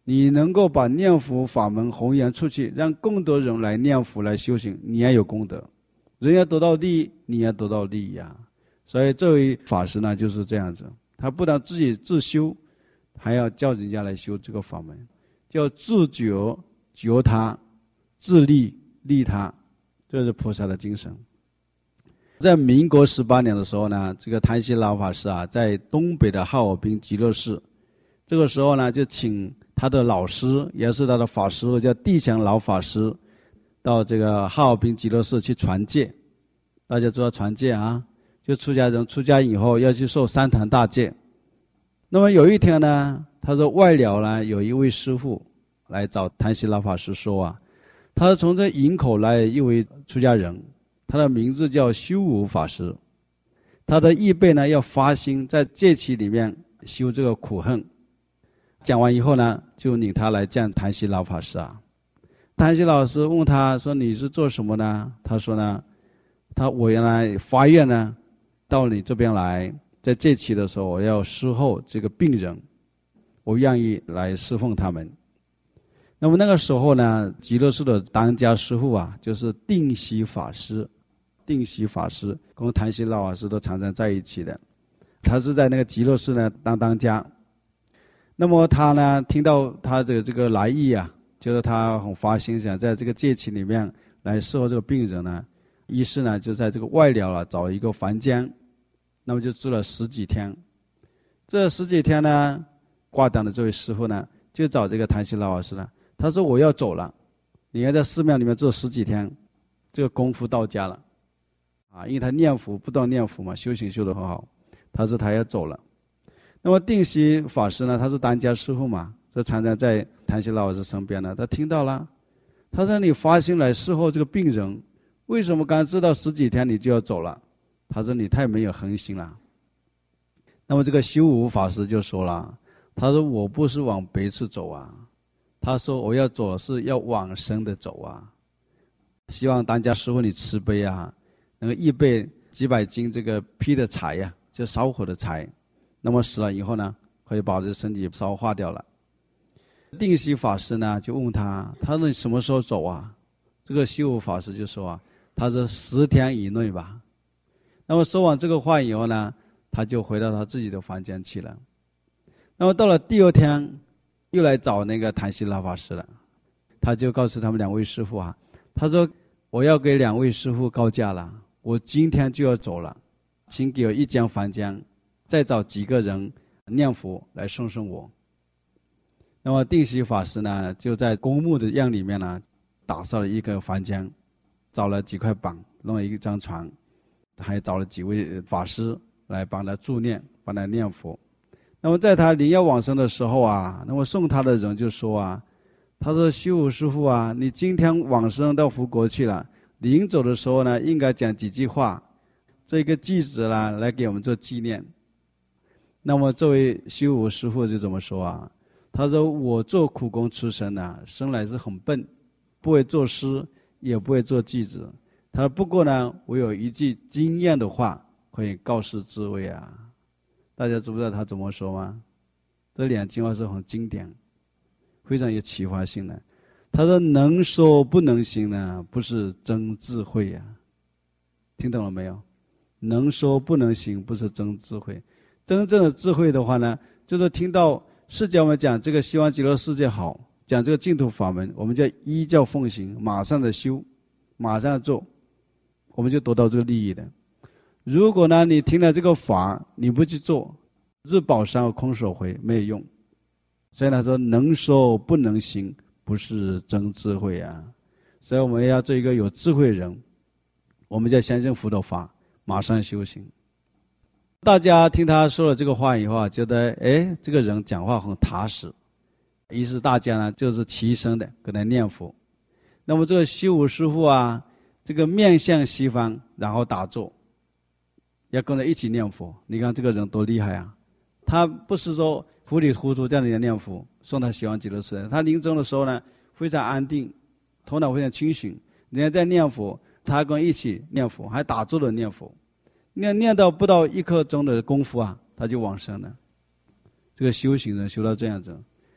你能够把念佛法门弘扬出去，让更多人来念佛来修行，你也有功德。人家得到利益，你也得到利益啊。所以这位法师呢就是这样子，他不但自己自修，还要叫人家来修这个法门，叫自觉觉他，自利利他，这是菩萨的精神。在民国十八年的时候呢，这个谭锡老法师啊，在东北的哈尔滨极乐寺，这个时候呢，就请他的老师，也是他的法师，叫地强老法师，到这个哈尔滨极乐寺去传戒。大家知道传戒啊，就出家人出家以后要去受三坛大戒。那么有一天呢，他说外寮呢有一位师父来找谭锡老法师说啊，他说从这营口来一位出家人，他的名字叫修武法师，他的预备呢要发心在戒期里面修这个苦恨。讲完以后呢，就领他来见谭锡老法师啊。谭锡老师问他说：“你是做什么呢？”他说呢，他我原来发愿呢，到你这边来，在戒期的时候，我要侍候这个病人，我愿意来侍奉他们。那么那个时候呢，极乐寺的当家师父啊，就是定西法师，定西法师跟谭锡老法师都常常在一起的，他是在那个极乐寺呢当当家。那么他呢，听到他的这个来意啊，就是他很发心想在这个戒期里面来侍候这个病人呢，于是呢就在这个外寮啊找一个房间，那么就住了十几天。这十几天呢，挂档的这位师父呢，就找这个谭锡老法师呢，他说我要走了，你要在寺庙里面住十几天，这个功夫到家了，啊，因为他念佛不断念佛嘛，修行修得很好，他说他要走了。那么定西法师呢，他是当家师父嘛，这常常在谭锡老法师身边呢，他听到了，他说你发心来侍候这个病人，为什么刚知道十几天你就要走了？他说你太没有恒心了。那么这个修武法师就说了，他说我不是往别处走啊，他说我要走是要往生的走啊，希望当家师父你慈悲啊，能够预备几百斤这个劈的柴呀、啊，就烧火的柴，那么死了以后呢，可以把这身体烧化掉了。定西法师呢就问他，他说你什么时候走啊？这个修武法师就说啊，他说十天以内吧。那么说完这个话以后呢，他就回到他自己的房间去了。那么到了第二天，又来找那个谭锡老法师了，他就告诉他们两位师父啊，他说我要给两位师父告假了，我今天就要走了，请给我一间房间，再找几个人念佛来送送我。那么定西法师呢，就在公墓的院里面呢，打造了一个房间，找了几块板，弄了一张床，还找了几位法师来帮他助念，帮他念佛。那么在他临要往生的时候啊，那么送他的人就说啊，他说修武师父啊，你今天往生到佛国去了，临走的时候呢，应该讲几句话，这个句子啦，来给我们做纪念。那么这位修武师父就怎么说啊？他说我做苦工出身啊，生来是很笨，不会作诗，也不会做句子。他说不过呢，我有一句经验的话可以告示诸位啊。大家知不知道他怎么说吗？这两句话是很经典，非常有启发性的。他说能说不能行呢，不是真智慧呀、啊。听懂了没有？能说不能行，不是真智慧。真正的智慧的话呢，就是听到释迦牟尼讲这个希望极乐世界好，讲这个净土法门，我们叫依教奉行，马上的修，马上做，我们就得到这个利益的。如果呢，你听了这个法，你不去做，日饱三空手回，没有用。所以他说能说不能行，不是真智慧啊。所以我们要做一个有智慧人，我们就要相信佛的法，马上修行。大家听他说了这个话以后啊，觉得哎，这个人讲话很踏实，于是大家呢就是齐声的跟他念佛。那么这个修武师父啊，这个面向西方，然后打坐，要跟着一起念佛。你看这个人多厉害啊！他不是说糊里糊涂这样的念佛，送他希望极乐世界。他临终的时候呢，非常安定，头脑非常清醒。人家在念佛，他跟一起念佛，还打坐的念佛。念念到不到一刻钟的功夫啊，他就往生了。这个修行人修到这样子，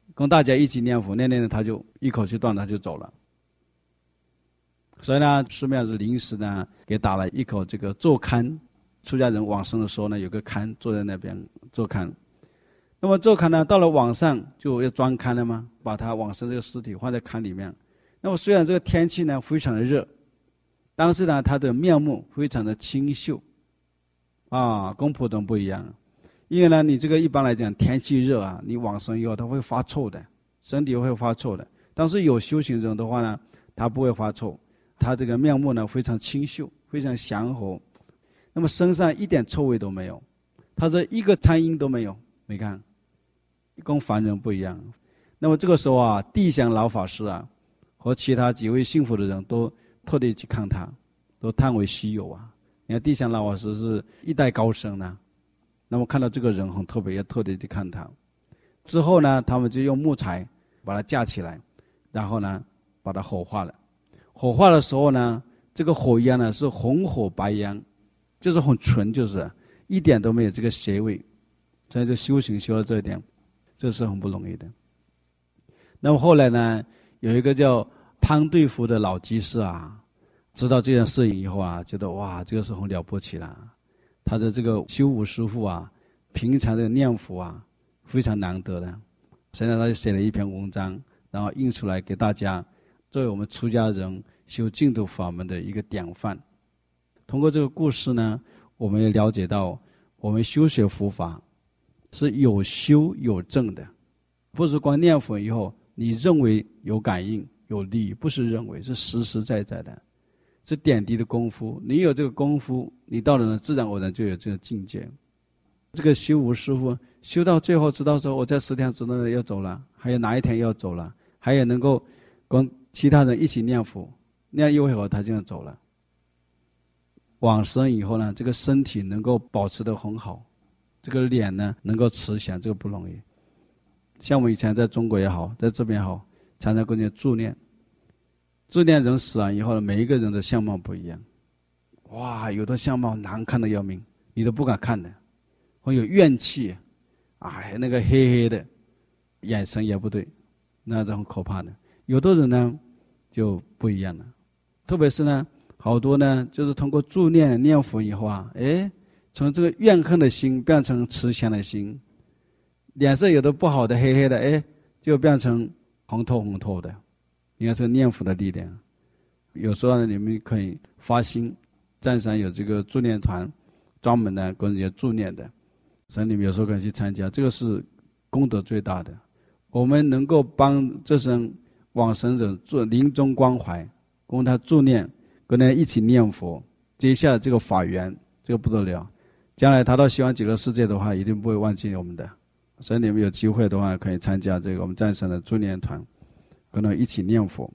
跟大家一起念佛，念念他就一口气断了，他就走了。所以呢，寺庙是临时呢给打了一口这个坐龛，出家人往生的时候呢，有个龛坐在那边坐龛。那么坐龛呢，到了晚上就要装龛了嘛，把他往生这个尸体放在龛里面。那么虽然这个天气呢非常的热，但是呢他的面目非常的清秀，啊，跟普通不一样。因为呢，你这个一般来讲天气热啊，你往生以后他会发臭的，身体会发臭的。但是有修行人的话呢，他不会发臭，他这个面目呢非常清秀，非常祥和，那么身上一点臭味都没有，他这一个苍蝇都没有，你看，跟凡人不一样。那么这个时候啊，地祥老法师啊，和其他几位信佛的人都特地去看他，都叹为稀有啊。你看地祥老法师是一代高僧呢、啊，那么看到这个人很特别，也特地去看他。之后呢，他们就用木材把他架起来，然后呢把它火化了。火化的时候呢，这个火焰呢是红火白烟，就是很纯，就是一点都没有这个邪味。所以就修行修到这一点，这是很不容易的。那么后来呢，有一个叫潘对福的老居士啊，知道这件事情以后啊，觉得哇，这个是很了不起了。他的这个修武师父啊，平常的念佛啊，非常难得的。现在他就写了一篇文章，然后印出来给大家，作为我们出家人修净土法门的一个典范。通过这个故事呢，我们也了解到，我们修学佛法是有修有证的，不是光念佛以后你认为有感应有利益，不是认为，是实实在在的，是点滴的功夫。你有这个功夫，你到了呢，自然而然就有这个境界。这个修武师父修到最后知道说，我在十天之内要走了，还有哪一天要走了，还有能够跟其他人一起念佛，念一会儿他就要走了。往生以后呢，这个身体能够保持得很好，这个脸呢能够慈祥，这个不容易。像我们以前在中国也好，在这边也好，常常跟人助念，助念人死了以后呢，每一个人的相貌不一样。哇，有的相貌难看的要命，你都不敢看的，会有怨气，哎，那个黑黑的，眼神也不对，那是很可怕的。有的人呢就不一样了，特别是呢，好多呢就是通过助念念佛以后啊，哎，从这个怨恨的心变成慈祥的心，脸色有的不好的黑黑的，哎，就变成红透红透的。应该是念佛的力量。有时候呢，你们可以发心，站上有这个助念团，专门呢跟人家助念的，所以你们有时候可以去参加，这个是功德最大的。我们能够帮这生往生者做临终关怀，供他助念，跟他一起念佛，接下这个法缘，这个不得了。将来他到西方极乐世界的话，一定不会忘记我们的。所以你们有机会的话，可以参加这个我们赞山的助念团，跟他一起念佛。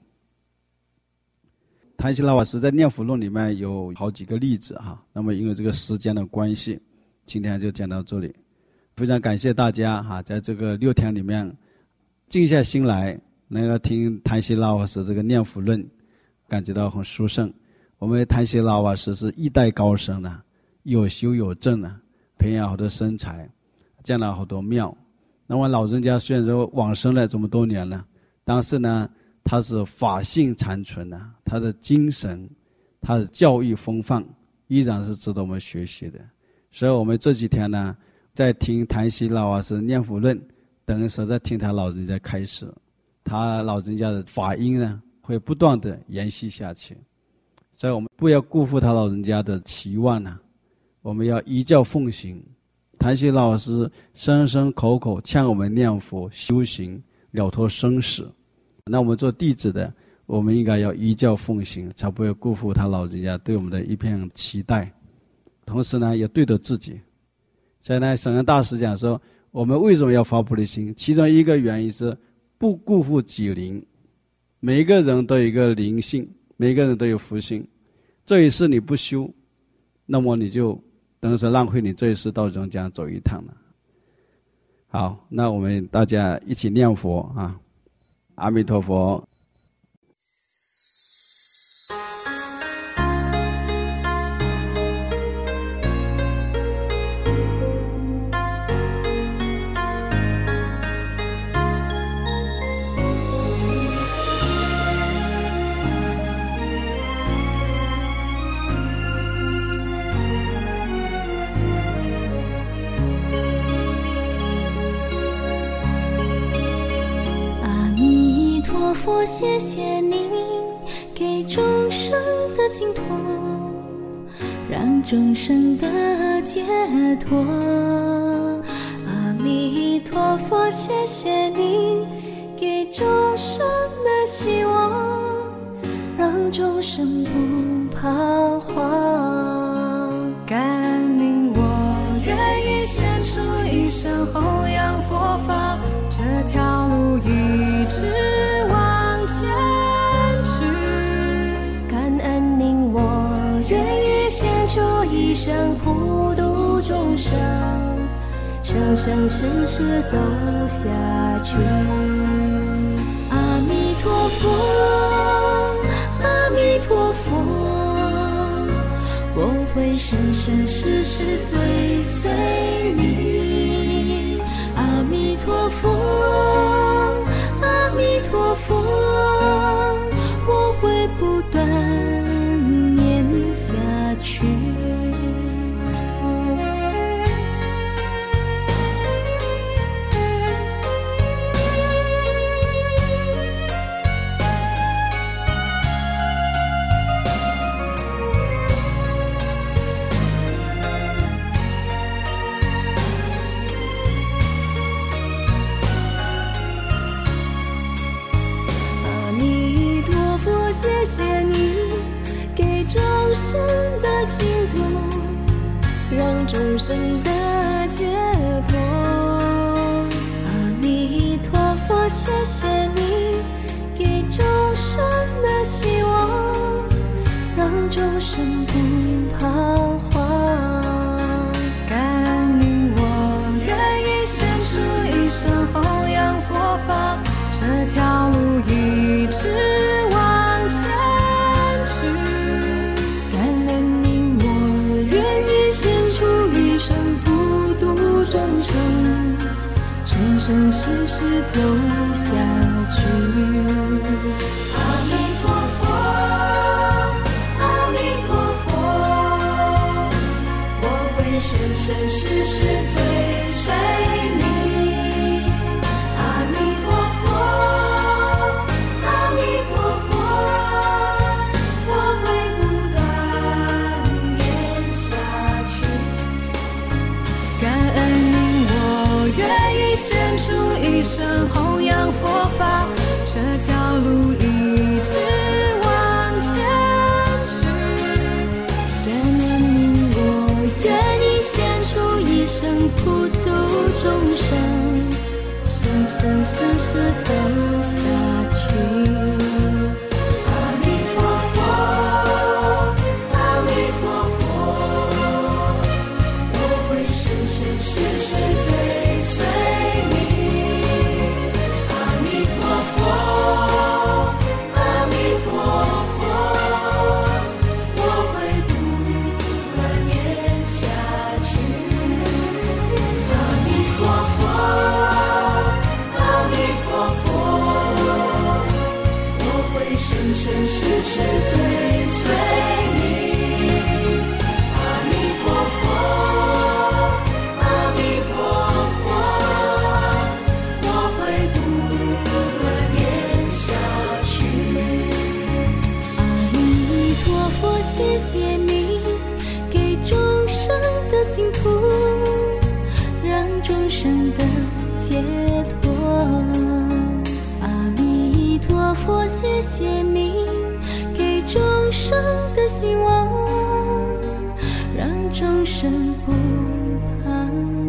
谭希老法师在《念佛论》里面有好几个例子哈，那么因为这个时间的关系，今天就讲到这里。非常感谢大家哈，在这个六天里面静下心来，能够听谭希老法师这个《念佛论》，感觉到很殊胜。我们谭希老法师是一代高僧呢，有修有证呢，培养好多身材，建了好多庙。那么老人家虽然说往生了这么多年了，但是呢，他是法性残存的，他的精神，他的教育风范，依然是值得我们学习的。所以我们这几天呢，在听谭希老法师念佛论，等于是在听他老人家开示，他老人家的法音呢，会不断的延续下去。所以我们不要辜负他老人家的期望呢、啊，我们要依教奉行。谭希老师声声口口劝我们念佛修行，了脱生死。那我们做弟子的，我们应该要依教奉行，才不会辜负他老人家对我们的一片期待。同时呢，也对得自己。所以呢，圣人大师讲说，我们为什么要发菩提心？其中一个原因是不辜负己灵。每一个人都有一个灵性，每一个人都有福性。这一世你不修，那么你就等于是浪费你这一世到人间走一趟了。好，那我们大家一起念佛啊！阿弥陀佛。 佛，谢谢你给众生的净土，让众生的解脱。阿弥陀佛，谢谢你给众生的希望，让众生不彷徨。感应我愿意献出一生弘扬佛法，这条路一直往前去。感恩您，我愿意献出一生普度众生，生生世世走下去。阿弥陀佛，阿弥陀佛，我会生生世世追随你。阿弥陀佛，阿弥陀佛，我会不断念下去。谢谢你给众生的净土，让众生的解脱。阿弥陀佛，谢谢你给众生的希望，让众生不彷徨。感应我愿意献出一生弘扬佛法，这条路一直生世世走下去。阿弥陀佛，阿弥陀佛，我会生生世世追随你。阿弥陀佛，阿弥陀佛，我会不断念下去。感恩您，我愿意献出一生弘扬佛法，这条路一直往前去。感恩您，我愿意献出一生普度众生，生生世世走下去。阿弥陀佛，阿弥陀佛，我会生生世世追随你。生世世追随你。阿弥陀佛，阿弥陀佛，我会不断念下去。阿弥陀佛，谢谢你给众生的净土，让众生的解脱。阿弥陀佛，谢谢你给众生的希望，让众生不彷徨。